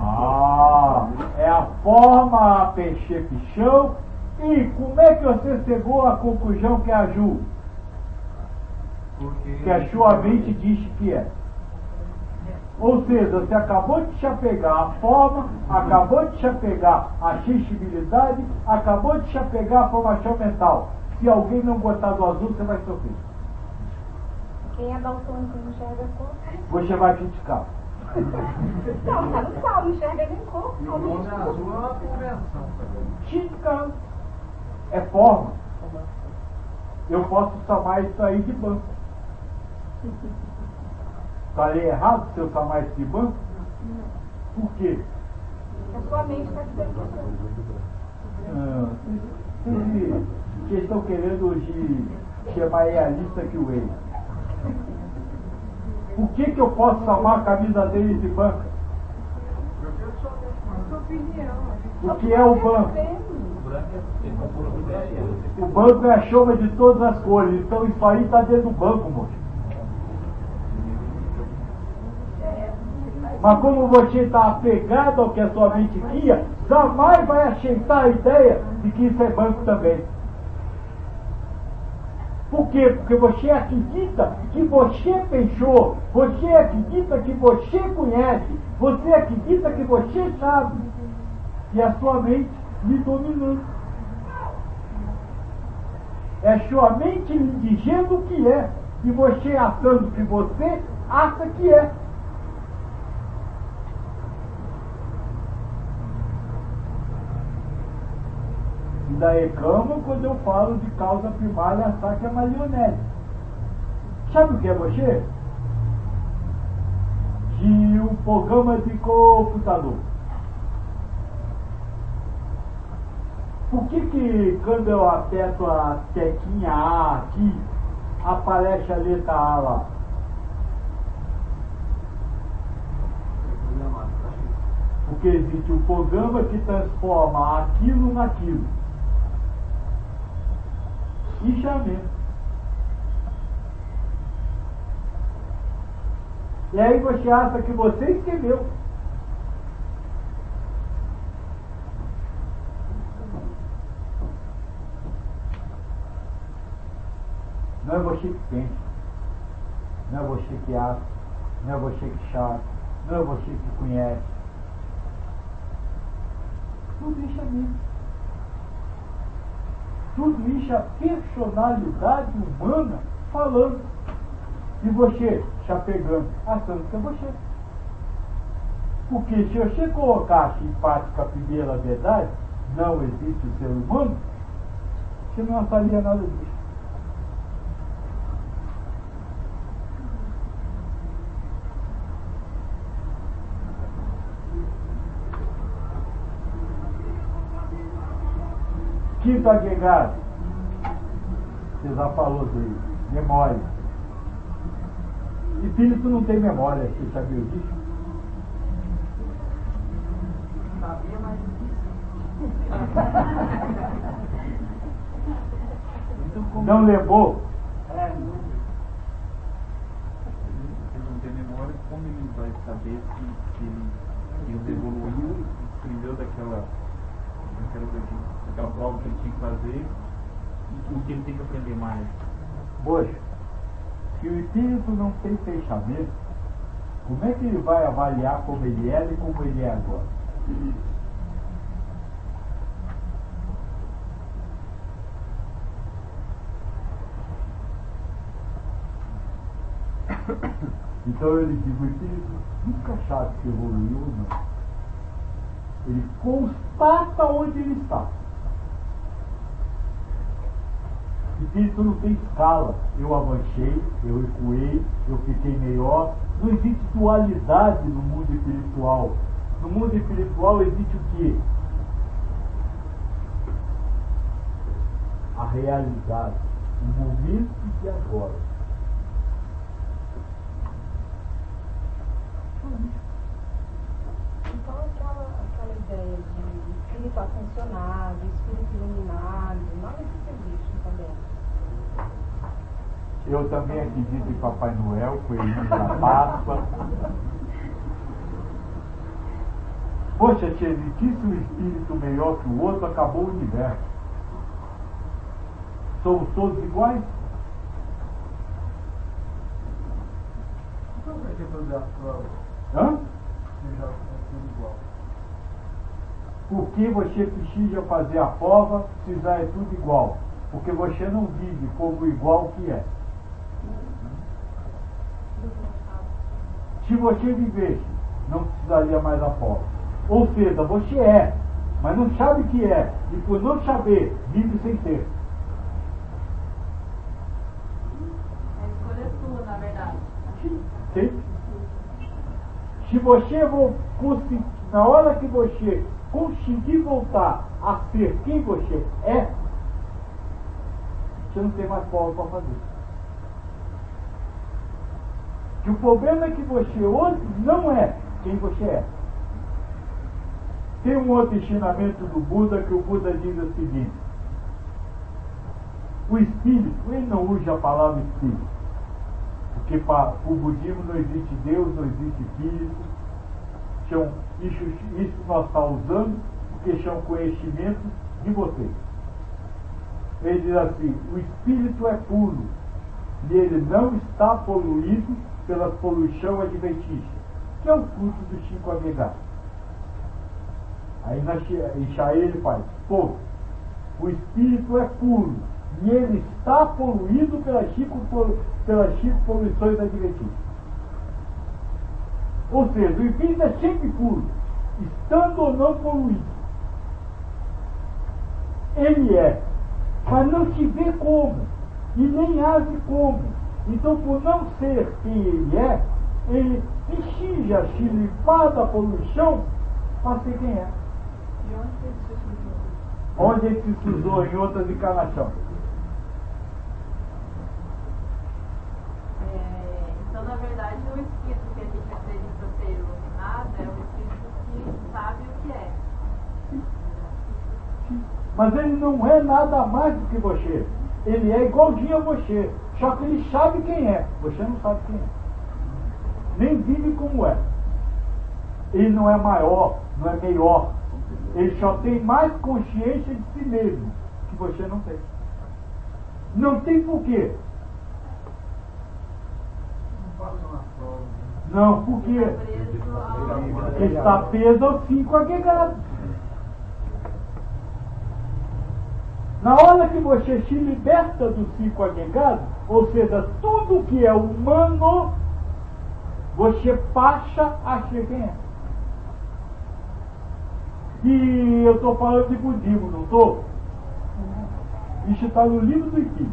É a forma, a percepção. E como é que você chegou à conclusão que é a Ju? Porque Que a sua mente disse que é. Ou seja, você acabou de se apegar à forma, acabou de se apegar à sensibilidade, acabou de se apegar à formação mental. Se alguém não gostar do azul, você vai sofrer. Quem é daltônico não enxerga cor. Você vai criticar. Não, tá no sal, não enxerga nem cor. E o nome azul é uma convenção. Criticar é forma. Eu posso chamar isso aí de banco. Falei errado se eu chamar isso de banco? Por quê? A sua mente está dizendo que é. Vocês estão querendo hoje chamar realista que o ele. Por que eu posso chamar a camisa dele de banca? Sua opinião. O que é o banco? O banco é a soma de todas as cores. Então isso aí está dentro do banco, moço. Mas como você está apegado ao que a sua mente cria, jamais vai aceitar a ideia de que isso é banco também. Por quê? Porque você acredita que você pensou, você acredita que você conhece, você acredita que você sabe. E a sua mente lhe dominando. É a sua mente lhe dizendo o que é, e você achando que você acha que é. Ainda reclamo quando eu falo de causa primária, achar que é marionete. Sabe o que é você? De um programa de computador. Por que quando eu aperto a teclinha A aqui, aparece a letra A lá? Porque existe um programa que transforma aquilo naquilo. Isso é mesmo. E aí você acha que você entendeu. Não é você que pensa, não é você que acha, não é você que sabe, não é você que conhece. Tudo isso é mesmo. Tudo isso é a personalidade humana falando. E você se apegando, achando que é você. Porque se você colocasse em prática a primeira verdade, não existe o ser humano, você não acharia nada disso. Quinto agregado, você já falou dele, memória. Espírito não tem memória, você sabia disso? Sabia, mas não lembrou? Se não tem memória, como ele vai saber se ele evoluiu, aprendeu daquela prova que ele tinha que fazer e o que ele tem que aprender mais? Poxa, se o espírito não tem pensamento, como é que ele vai avaliar como ele era e como ele é agora? Então ele diz, o espírito nunca sabe se evoluiu ou não. Ele constata onde ele está. O espírito não tem escala. Eu avancei, eu recuei, eu fiquei melhor. Não existe dualidade no mundo espiritual. No mundo espiritual existe o quê? A realidade. O momento de agora. comissionado, espírito iluminado, nada disso existe também. Eu também acredito em Papai Noel, Coelhinho da Páscoa. Poxa, se existisse um espírito melhor que o outro, acabou o universo. Somos todos iguais? Então, para que fazer a prova? Hã? Se já é tudo igual. Por que você precisa fazer a prova se já é tudo igual? Porque você não vive como igual que é. Se você vivesse, não precisaria mais a prova. Ou seja, você é, mas não sabe que é. E por não saber, vive sem ser. A escolha é sua, na verdade. Sim? Se você conseguir, na hora que você conseguir voltar a ser quem você é, você não tem mais prova para fazer. Que o problema é que você hoje não é quem você é. Tem um outro ensinamento do Buda que o Buda diz o seguinte: o espírito, ele não usa a palavra espírito, porque para o budismo não existe Deus, não existe espírito. Isso nós estamos usando porque são conhecimentos de vocês. Ele diz assim: o espírito é puro e ele não está poluído pela poluição adventícia, que é o fruto dos 5 agregados. Aí ele faz: pô, o espírito é puro e ele está poluído pelas 5 poluições adventícias. Ou seja, o espírito é sempre puro, estando ou não poluído. Ele é, mas não se vê como, e nem age como. Então, por não ser quem ele é, ele precisa se limpar da poluição para ser quem é. E onde que ele se usou? Onde ele se usou em outras encarnações? Então, na verdade, o espírito que a gente acredita ser iluminado é o espírito que sabe o que é. Mas ele não é nada mais do que você. Ele é igualzinho a você. Só que ele sabe quem é. Você não sabe quem é. Nem vive como é. Ele não é maior, não é melhor. Ele só tem mais consciência de si mesmo, que você não tem. Não tem porquê. Não, por quê? Está preso aos 5 agregados. Na hora que você se liberta dos 5 agregados, ou seja, tudo que é humano, você passa a ser quem é. E eu estou falando de budismo, não estou? Isso está no livro do Espírito.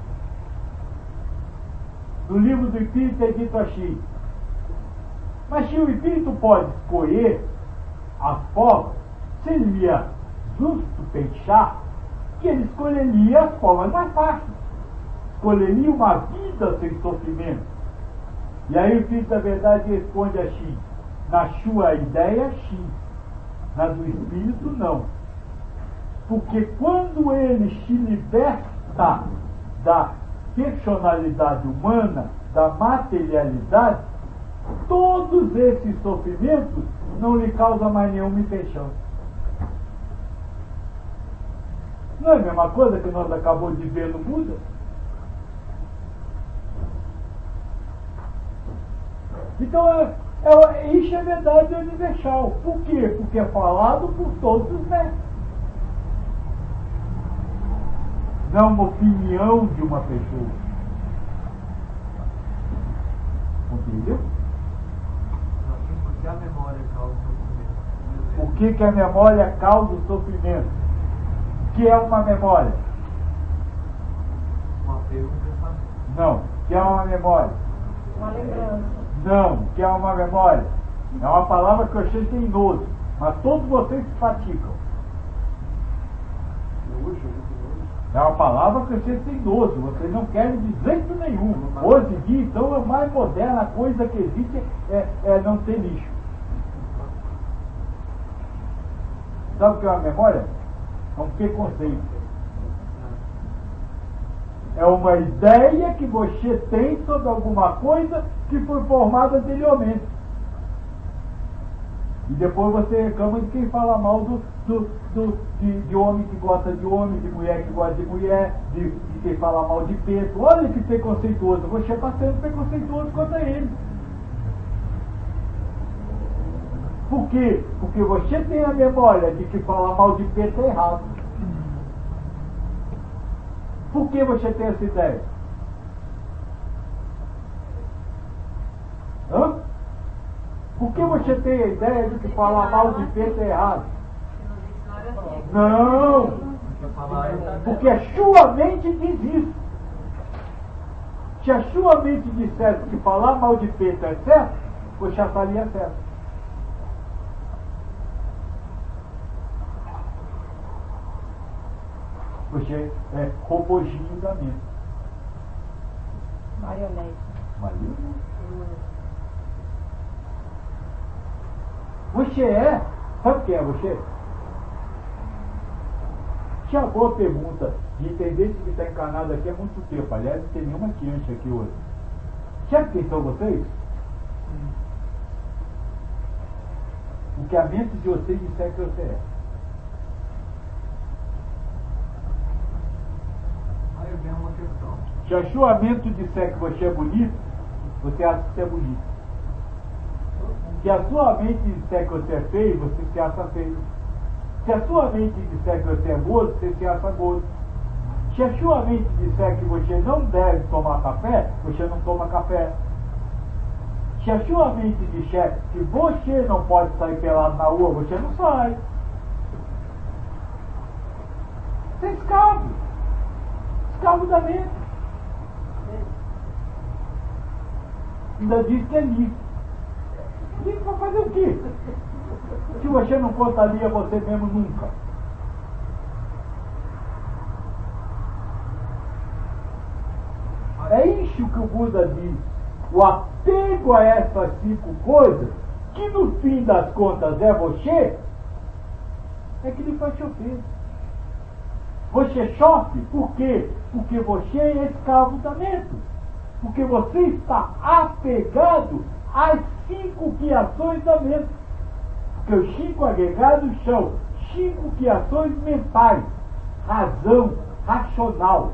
No livro do Espírito é dito assim: mas se o Espírito pode escolher as formas, seria justo pensar que ele escolheria as formas mais fáceis. Escolheria uma vida sem sofrimento. E aí o Espírito da Verdade responde assim: na sua ideia, sim. Na do Espírito, não. Porque quando ele se liberta da personalidade humana, da materialidade, todos esses sofrimentos não lhe causam mais nenhuma impressão. Não é a mesma coisa que nós acabamos de ver no Buda? Então, isso é verdade universal. Por quê? Porque é falado por todos os mestres. Não é uma opinião de uma pessoa. Entendeu? Por que a memória causa sofrimento? Por que a memória causa o sofrimento? O que é uma memória? Um apego ao pensamento. Não. O que é uma memória? Uma lembrança. Não. O que é uma memória? É uma palavra que vocês têm nojo, mas todos vocês praticam. É uma palavra que vocês têm nojo, vocês não querem de jeito nenhum. Hoje em dia, então, a mais moderna coisa que existe é não ter lixo. Sabe o que é uma memória? É um preconceito. É uma ideia que você tem sobre alguma coisa que foi formada anteriormente. E depois você reclama de quem fala mal de homem que gosta de homem, de mulher que gosta de mulher, de quem fala mal de peito. Olha que preconceituoso. Você está sendo preconceituoso contra ele. Por quê? Porque você tem a memória de que falar mal de peito é errado. Por que você tem essa ideia? Hã? Por que você tem a ideia de que falar mal de peito é errado? Não! Porque a sua mente diz isso. Se a sua mente dissesse que falar mal de peito é certo, você estaria certo. Você é robozinho da mente. Marionete. Marionete. Você é, sabe quem é você? Tinha uma boa pergunta de entender que está encarnado aqui há muito tempo. Aliás, não tem nenhuma criança aqui hoje. Sabe quem são vocês? O que a mente de vocês disser que você é. Aí vem uma questão. Se a sua mente disser que você é bonito, você acha que você é bonito. Se a sua mente disser que você é feio, você se acha feio. Se a sua mente disser que você é gordo, você se acha gordo. Se a sua mente disser que você não deve tomar café, você não toma café. Se a sua mente disser que você não pode sair pelado na rua, você não sai. Você é escravo. Escravo da mente. Ainda diz que é livre. Livre para fazer o quê? Se você não contaria você mesmo nunca. É isso que o Buda diz. O apego a essas 5 coisas, que no fim das contas é você, é que lhe faz chover. Você sofre por quê? Porque você é escravo da mente. Porque você está apegado às 5 criações da mente. Porque os 5 agregados são 5 criações mentais, razão, racional.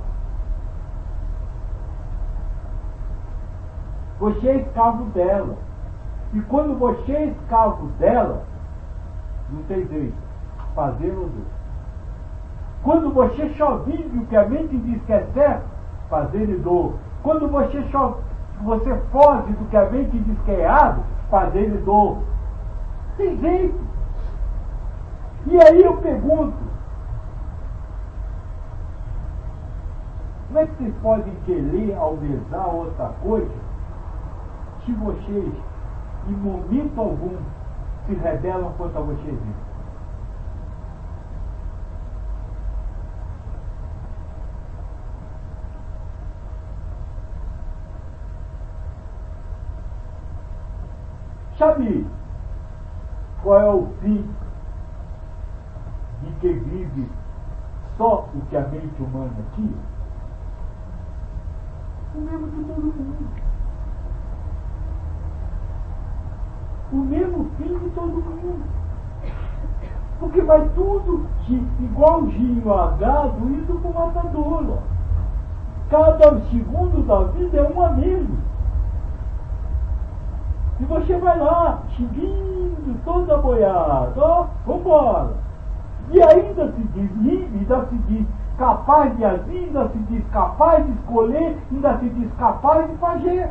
Você é escravo dela. E quando você é escravo dela, não tem jeito, fazer ou não. Quando você só vive o que a mente diz que é certo, fazer e dor. Quando você foge do que a mente diz que é errado, fazer e dor. Tem jeito. E aí eu pergunto, como é que vocês podem querer almejar outra coisa se vocês, em momento algum, se rebelam contra vocês mesmos? Sabe qual é o fim de quem vive só o que a mente humana tinha? O mesmo de todo mundo. O mesmo fim de todo mundo. Porque vai tudo igualzinho a gado indo para o matadouro. Cada segundo da vida é um a menos. E você vai lá, seguindo toda a boiada, ó, vambora. E ainda se diz livre, ainda se diz capaz de agir, ainda se diz capaz de escolher, ainda se diz capaz de fazer.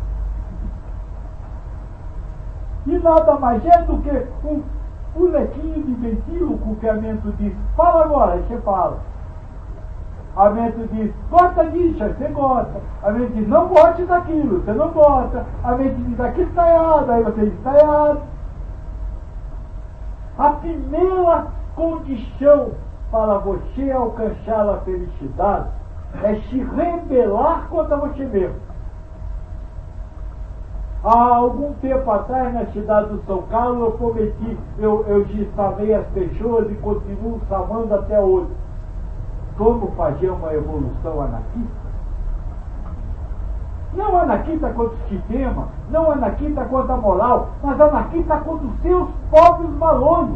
E nada mais é do que um bonequinho de ventríloco que a mente diz, fala agora, aí você fala. A mente diz, gosta disso, aí você gosta. A mente diz, não goste daquilo, você não gosta. A mente diz, aquilo está errado, aí você diz, está errado. A primeira condição para você alcançar a felicidade é se rebelar contra você mesmo. Há algum tempo atrás, na cidade do São Carlos, eu dissabei as pessoas e continuo sabando até hoje. Como fazer uma evolução anarquista? Não anarquista contra o sistema, não anarquista contra a moral, mas anarquista contra os seus próprios valores.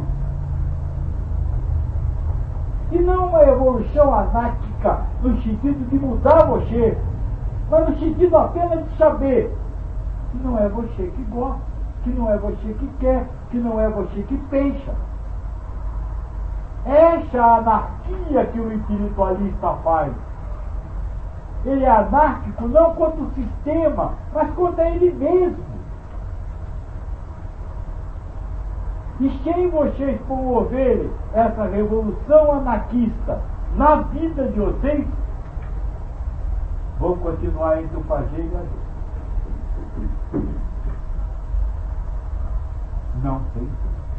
E não uma evolução anárquica no sentido de mudar você, mas no sentido apenas de saber que não é você que gosta, que não é você que quer, que não é você que pensa. Essa anarquia que o espiritualista faz. Ele é anárquico não contra o sistema, mas contra ele mesmo. E sem vocês promoverem essa revolução anarquista na vida de vocês, vão continuar entre o pajé e a Deus. Não tem.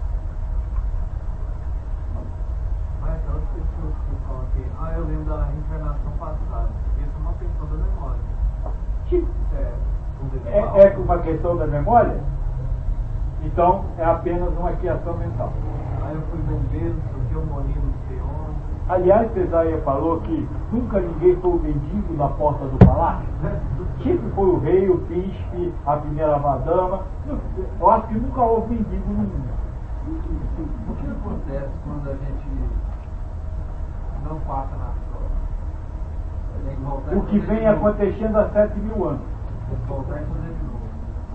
Mas aquelas pessoas que falam que, eu lembro da reencarnação passada, isso é uma questão da memória. É uma questão da memória? Então é apenas uma criação mental. Eu fui bombeiro, porque eu morri no sei onde. Aliás, Cesaia falou que nunca ninguém foi o mendigo na porta do palácio. Sempre foi o rei, o príncipe, a primeira madama. Eu acho que nunca houve mendigo no mundo. O que acontece quando a gente não passa na história? O que vem acontecendo há 7.000 anos. Voltar e fazer de novo.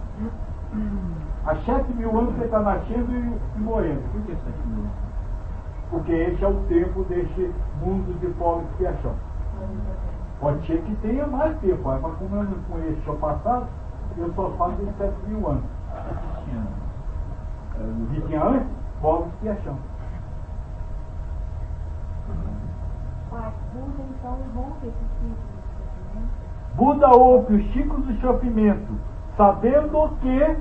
Há 7.000 anos você está nascendo e morrendo. Por que 7.000 anos? Porque esse é o tempo desse mundo de pós expiação. Pode ser que tenha mais tempo, mas como eu não conheço o passado, eu só falo de 7.000 anos. O que tinha antes? Pós expiação. Mas Buda, então, rompe esse ciclo do sofrimento? Buda rompe os ciclos do sofrimento, sabendo que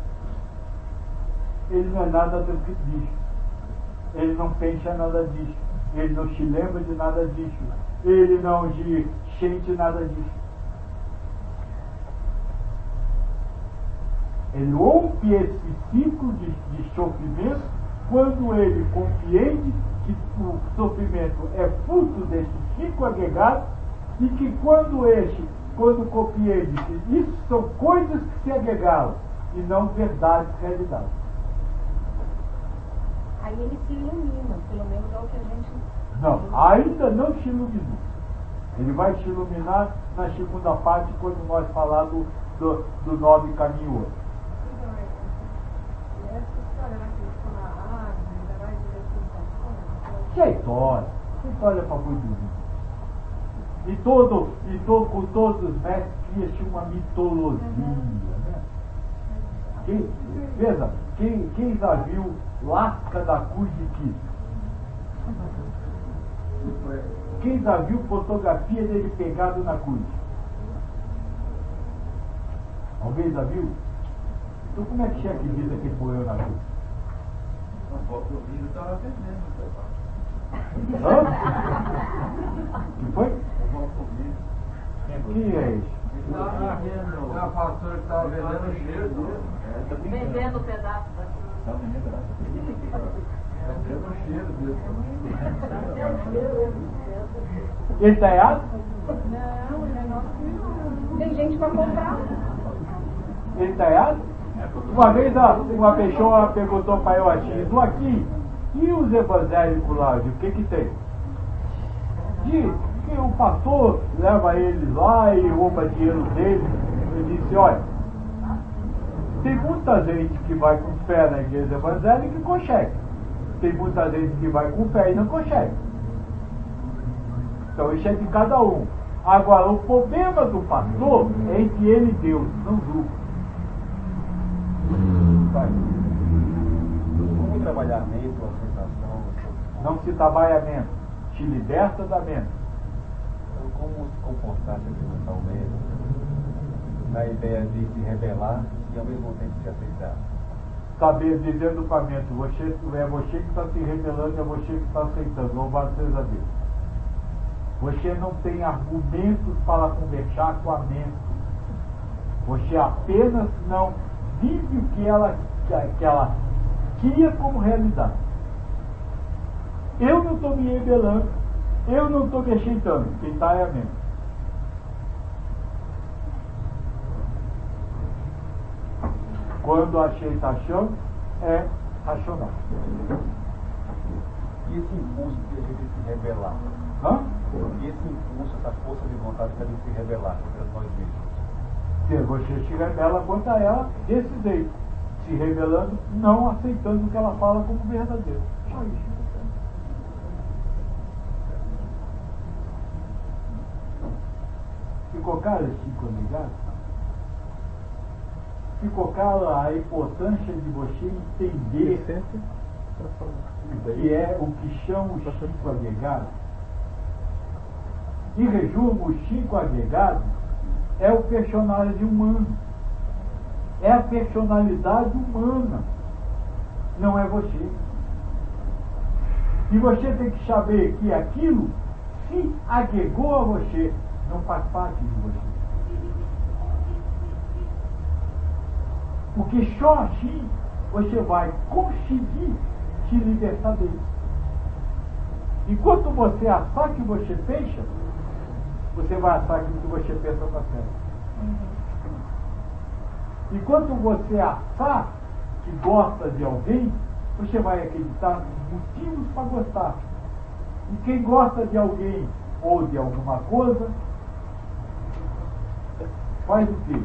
ele não é nada do que diz. Ele não pensa nada disso. Ele não se lembra de nada disso. Ele não se sente nada disso. Ele rompe esse ciclo de sofrimento quando ele compreende que o sofrimento é fruto desse ciclo agregado e que quando compreende que isso são coisas que se agregaram e não verdades, realidades. Aí ele se ilumina, pelo menos é o que a gente... Não, ainda não se iluminou. Ele vai se iluminar na segunda parte, quando nós falarmos do 9 caminho. Essa história da questão da água, ainda vai dizer Que é história? Que história para muito e com todos os mestres cria-se uma mitologia. Né? Veja, quem já viu Lasca da Cruz de Cristo? Quem já viu fotografia dele pegado na cruz? Alguém já viu? Então como é que tinha que dizer que ele morreu na cruz? A foto do vídeo estava perdendo, Hã? Que foi? Quem é esse? O pastor que estava vendendo cheiro. Vendendo pedaço da cruz. Vendendo cheiro dele. Ele está errado? Não, o negócio tem gente para comprar. Ele está errado? Uma vez uma pessoa perguntou para eu assim, estou aqui, e os evangélicos lá, o que tem? Que o pastor leva eles lá e rouba dinheiro deles. Ele disse, olha, tem muita gente que vai com fé na igreja evangélica e consegue. Tem muita gente que vai com fé e não consegue. Então isso é de cada um. Agora, o problema do pastor é entre ele e Deus, não julga. Como trabalhar a mente, a sensação? Não se trabalha a mente, se liberta da mente. Então, como se comportar sentimentalmente na ideia de se rebelar e ao mesmo tempo se aceitar? Saber, dizendo para a mente, é você que está se rebelando, é você que está aceitando. Louvado seja Deus. Você não tem argumentos para conversar com a mente. Você apenas não vive o que ela cria como realidade. Eu não estou me rebelando, eu não estou me aceitando, quem está é a mente. Quando a aceitação é racional. E esse impulso de a gente se rebelar? E esse impulso, essa força de vontade para a gente se rebelar contra nós mesmos? Se você se rebela contra ela desse jeito, se rebelando, não aceitando o que ela fala como verdadeiro. Só isso. Ficou claro esse conegado? Ficou claro a importância de você entender que é o que chama os 5 agregados? Em resumo, os 5 agregados é o personagem humano. É a personalidade humana. Não é você. E você tem que saber que aquilo se agregou a você, não faz parte de você. Porque só assim você vai conseguir se libertar dele. Enquanto você achar que você pensa, você vai achar que o que você pensa está certo. Enquanto você achar que gosta de alguém, você vai acreditar nos motivos para gostar. E quem gosta de alguém ou de alguma coisa, faz o quê?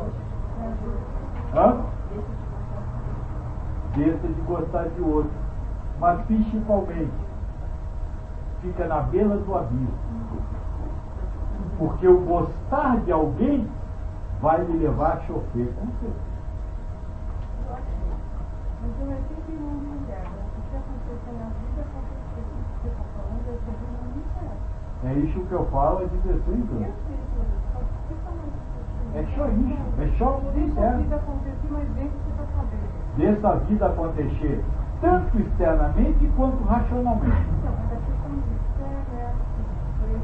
Deixa de gostar de outro. Mas principalmente, fica na beira do abismo. Porque o gostar de alguém vai lhe levar a sofrer com você. Mas eu sempre não me engano. O que aconteceu na vida aconteceu. O que você está falando, eu sempre não me engano. É isso que eu falo há 16 anos. É só isso. É só o que deixa a vida acontecer, mas dentro você está sabendo. Deixa a vida acontecer, tanto externamente quanto racionalmente. Então, mas a questão externa é assim.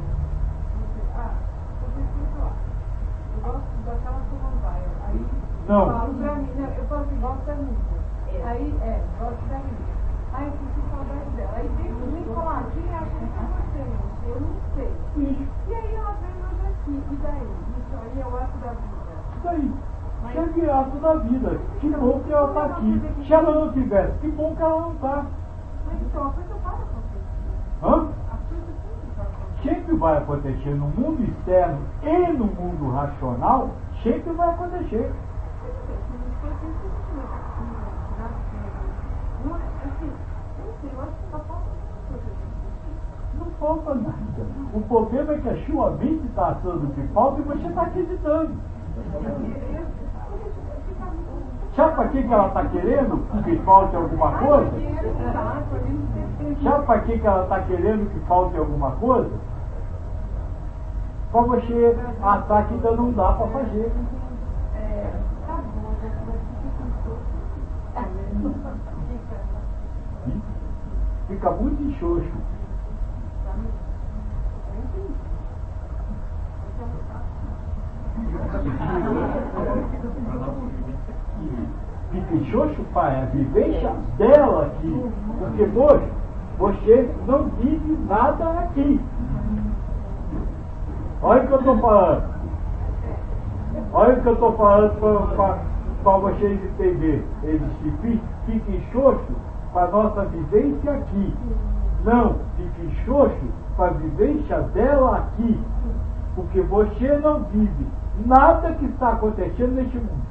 Você fica lá. Eu gosto daquela samambaia. Aí não. Falo pra mim, eu falo assim, gosto da mídia. Aí, gosto da mídia. Aí eu fico saudade dela. Aí dentro de mim coladinha, acho que é você, eu não sei. E aí ela vem hoje aqui, e daí? Isso aí é o ato da vida. Isso aí. Isso é o ato da vida. Que bom que ela está aqui. Se ela não tivesse, que bom que ela não está. Mas então, a coisa vai acontecer. A coisa sempre vai acontecer. Sempre vai acontecer no mundo externo e no mundo racional, sempre vai acontecer. Não falta nada. O problema é que a sua mente está achando que falta e você está acreditando. Sabe para que ela está querendo que falte alguma coisa? Sabe para que ela está querendo que falte alguma coisa? Para você achar que ainda não dá para fazer. Fica muito enxoxo. Fica enxoxo, pai, a vivência dela aqui. Porque hoje você não vive nada aqui. Olha o que eu estou falando. Olha o que eu estou falando para vocês entenderem. Eles ficam enxoxo para a nossa vivência aqui. Não, fica enxoxo para a vivência dela aqui. Porque você não vive nada que está acontecendo neste mundo.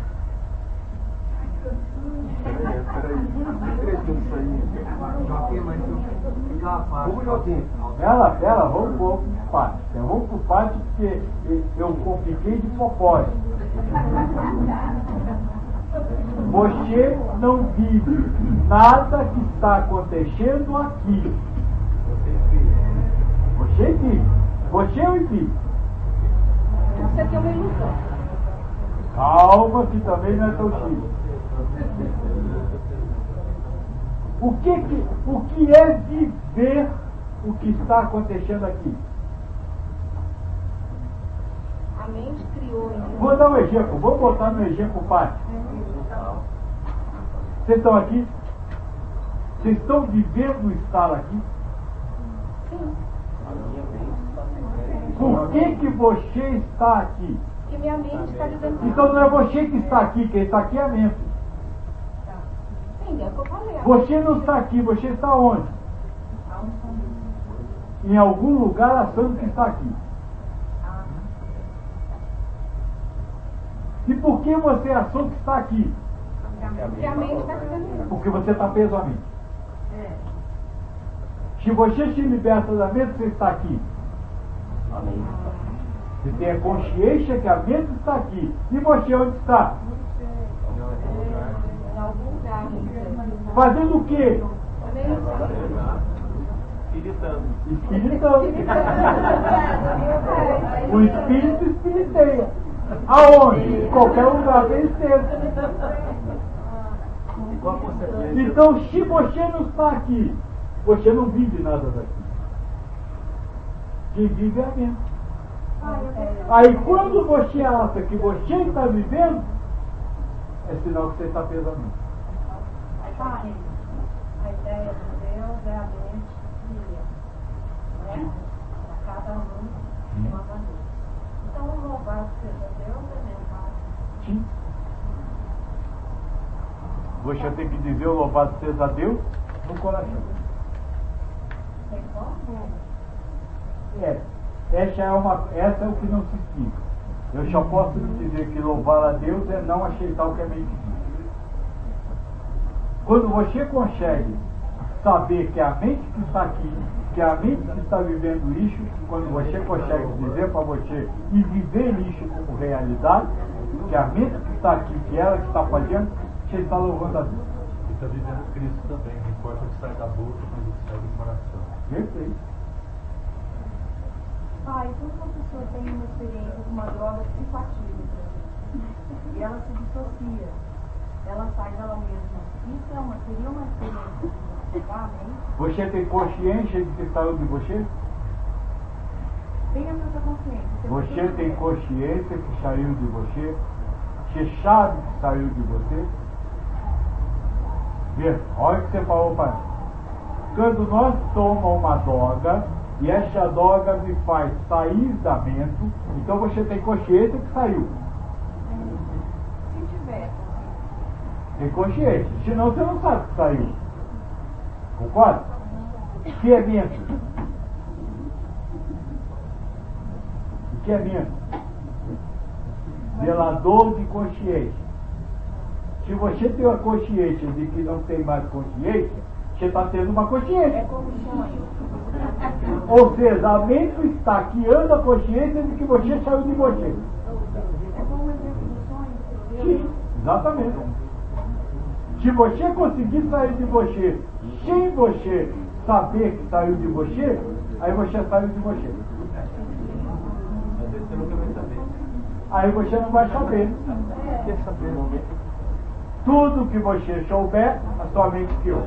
Ela, vamos por parte. Vamos por parte porque eu fiquei de propósito. Você não vive nada que está acontecendo aqui. Você vive. Você vive. Isso aqui é uma ilusão. Calma, que também não é tão simples. O que é viver o que está acontecendo aqui? A mente criou Vou dar um exemplo, vou botar no exemplo prático. Vocês estão aqui? Vocês estão vivendo estar aqui? Sim. Por que você está aqui? Porque minha mente está vivendo. Então não é você que está aqui, quem está aqui é a mente. Sim, é o que eu falei. Você não está aqui, você está onde? Em algum lugar achando que está aqui. E por que você achou que está aqui? Porque a mente está vivendo. Porque você está preso à mente. Se você se liberta da mente, você está aqui. Você tem a consciência que a mente está aqui. E você onde está? Em algum lugar. Fazendo o quê? Espiritando. O espírito espiriteia. Aonde? Em qualquer lugar que ele esteja. Então, se você não está aqui, você não vive nada daqui. Quem vive é a mente. Aí quando você acha que você está vivendo, é sinal que você está preso à mente. A ideia de Deus é a mente cria, né? Para cada um de uma maneira. Então, o louvado seja Deus é mental. Sim. Você tem que dizer o louvado seja Deus no coração. Tem como? Essa é o que não se explica. Eu só posso dizer que louvar a Deus é não aceitar o que a mente diz. Quando você consegue saber que é a mente que está aqui, que é a mente que está vivendo isso, quando você consegue dizer para você e viver isso como realidade, que é a mente que está aqui, que é ela que está fazendo, você está louvando a Deus. E está vivendo Cristo também, não importa o que sai da boca, mas o que sai do coração. Perfeito. Pai, quando uma pessoa tem uma experiência com uma droga psicoativa e ela se dissocia, ela sai dela mesma. Isso seria uma experiência realmente? Você tem consciência de que saiu de você? Tenha essa consciência. Você tem consciência que saiu de você? Você sabe que saiu de você? Vê, olha o que você falou, pai. Quando nós tomamos uma droga, e essa droga me faz sair da mente, então você tem consciência que saiu. Se tiver. Tem consciência, senão você não sabe que saiu. Concorda? O que é mente? O que é mente? Zelador de consciência. Se você tem uma consciência de que não tem mais consciência, você está tendo uma consciência. É como sonho. Ou seja, a mente está guiando a consciência de que você saiu de você. É como um exemplo do sonho. Sim, exatamente. Se você conseguir sair de você sem você saber que saiu de você, aí você saiu de você. Aí você não vai saber. Tudo que você souber, a sua mente criou.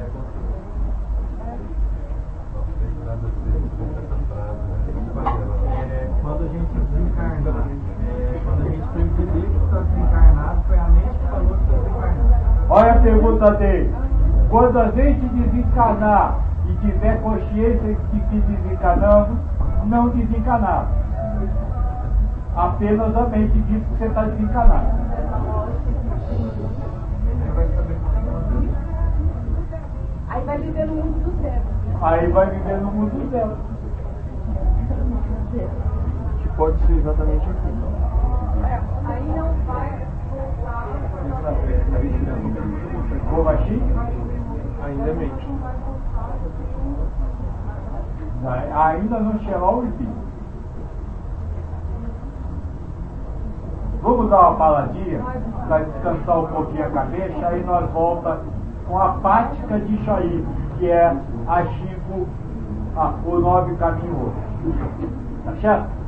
Quando a gente desencarna, quando a gente perceber que está desencarnado, foi a mente que falou que está desencarnado. Olha a pergunta dele. Quando a gente desencarnar e tiver consciência de que desencarnamos, não desencarnar. Apenas a mente diz que você está desencarnado. Aí vai viver no mundo do céu. Aí vai viver no mundo do céu. Que pode ser exatamente aqui. Aí não vai voltar. Como assim? Ainda é mente. Ainda não chegou o espírito. Vamos dar uma paladinha para descansar um pouquinho a cabeça, aí nós voltamos com a prática disso aí, que é o 9 caminhos. Tá certo?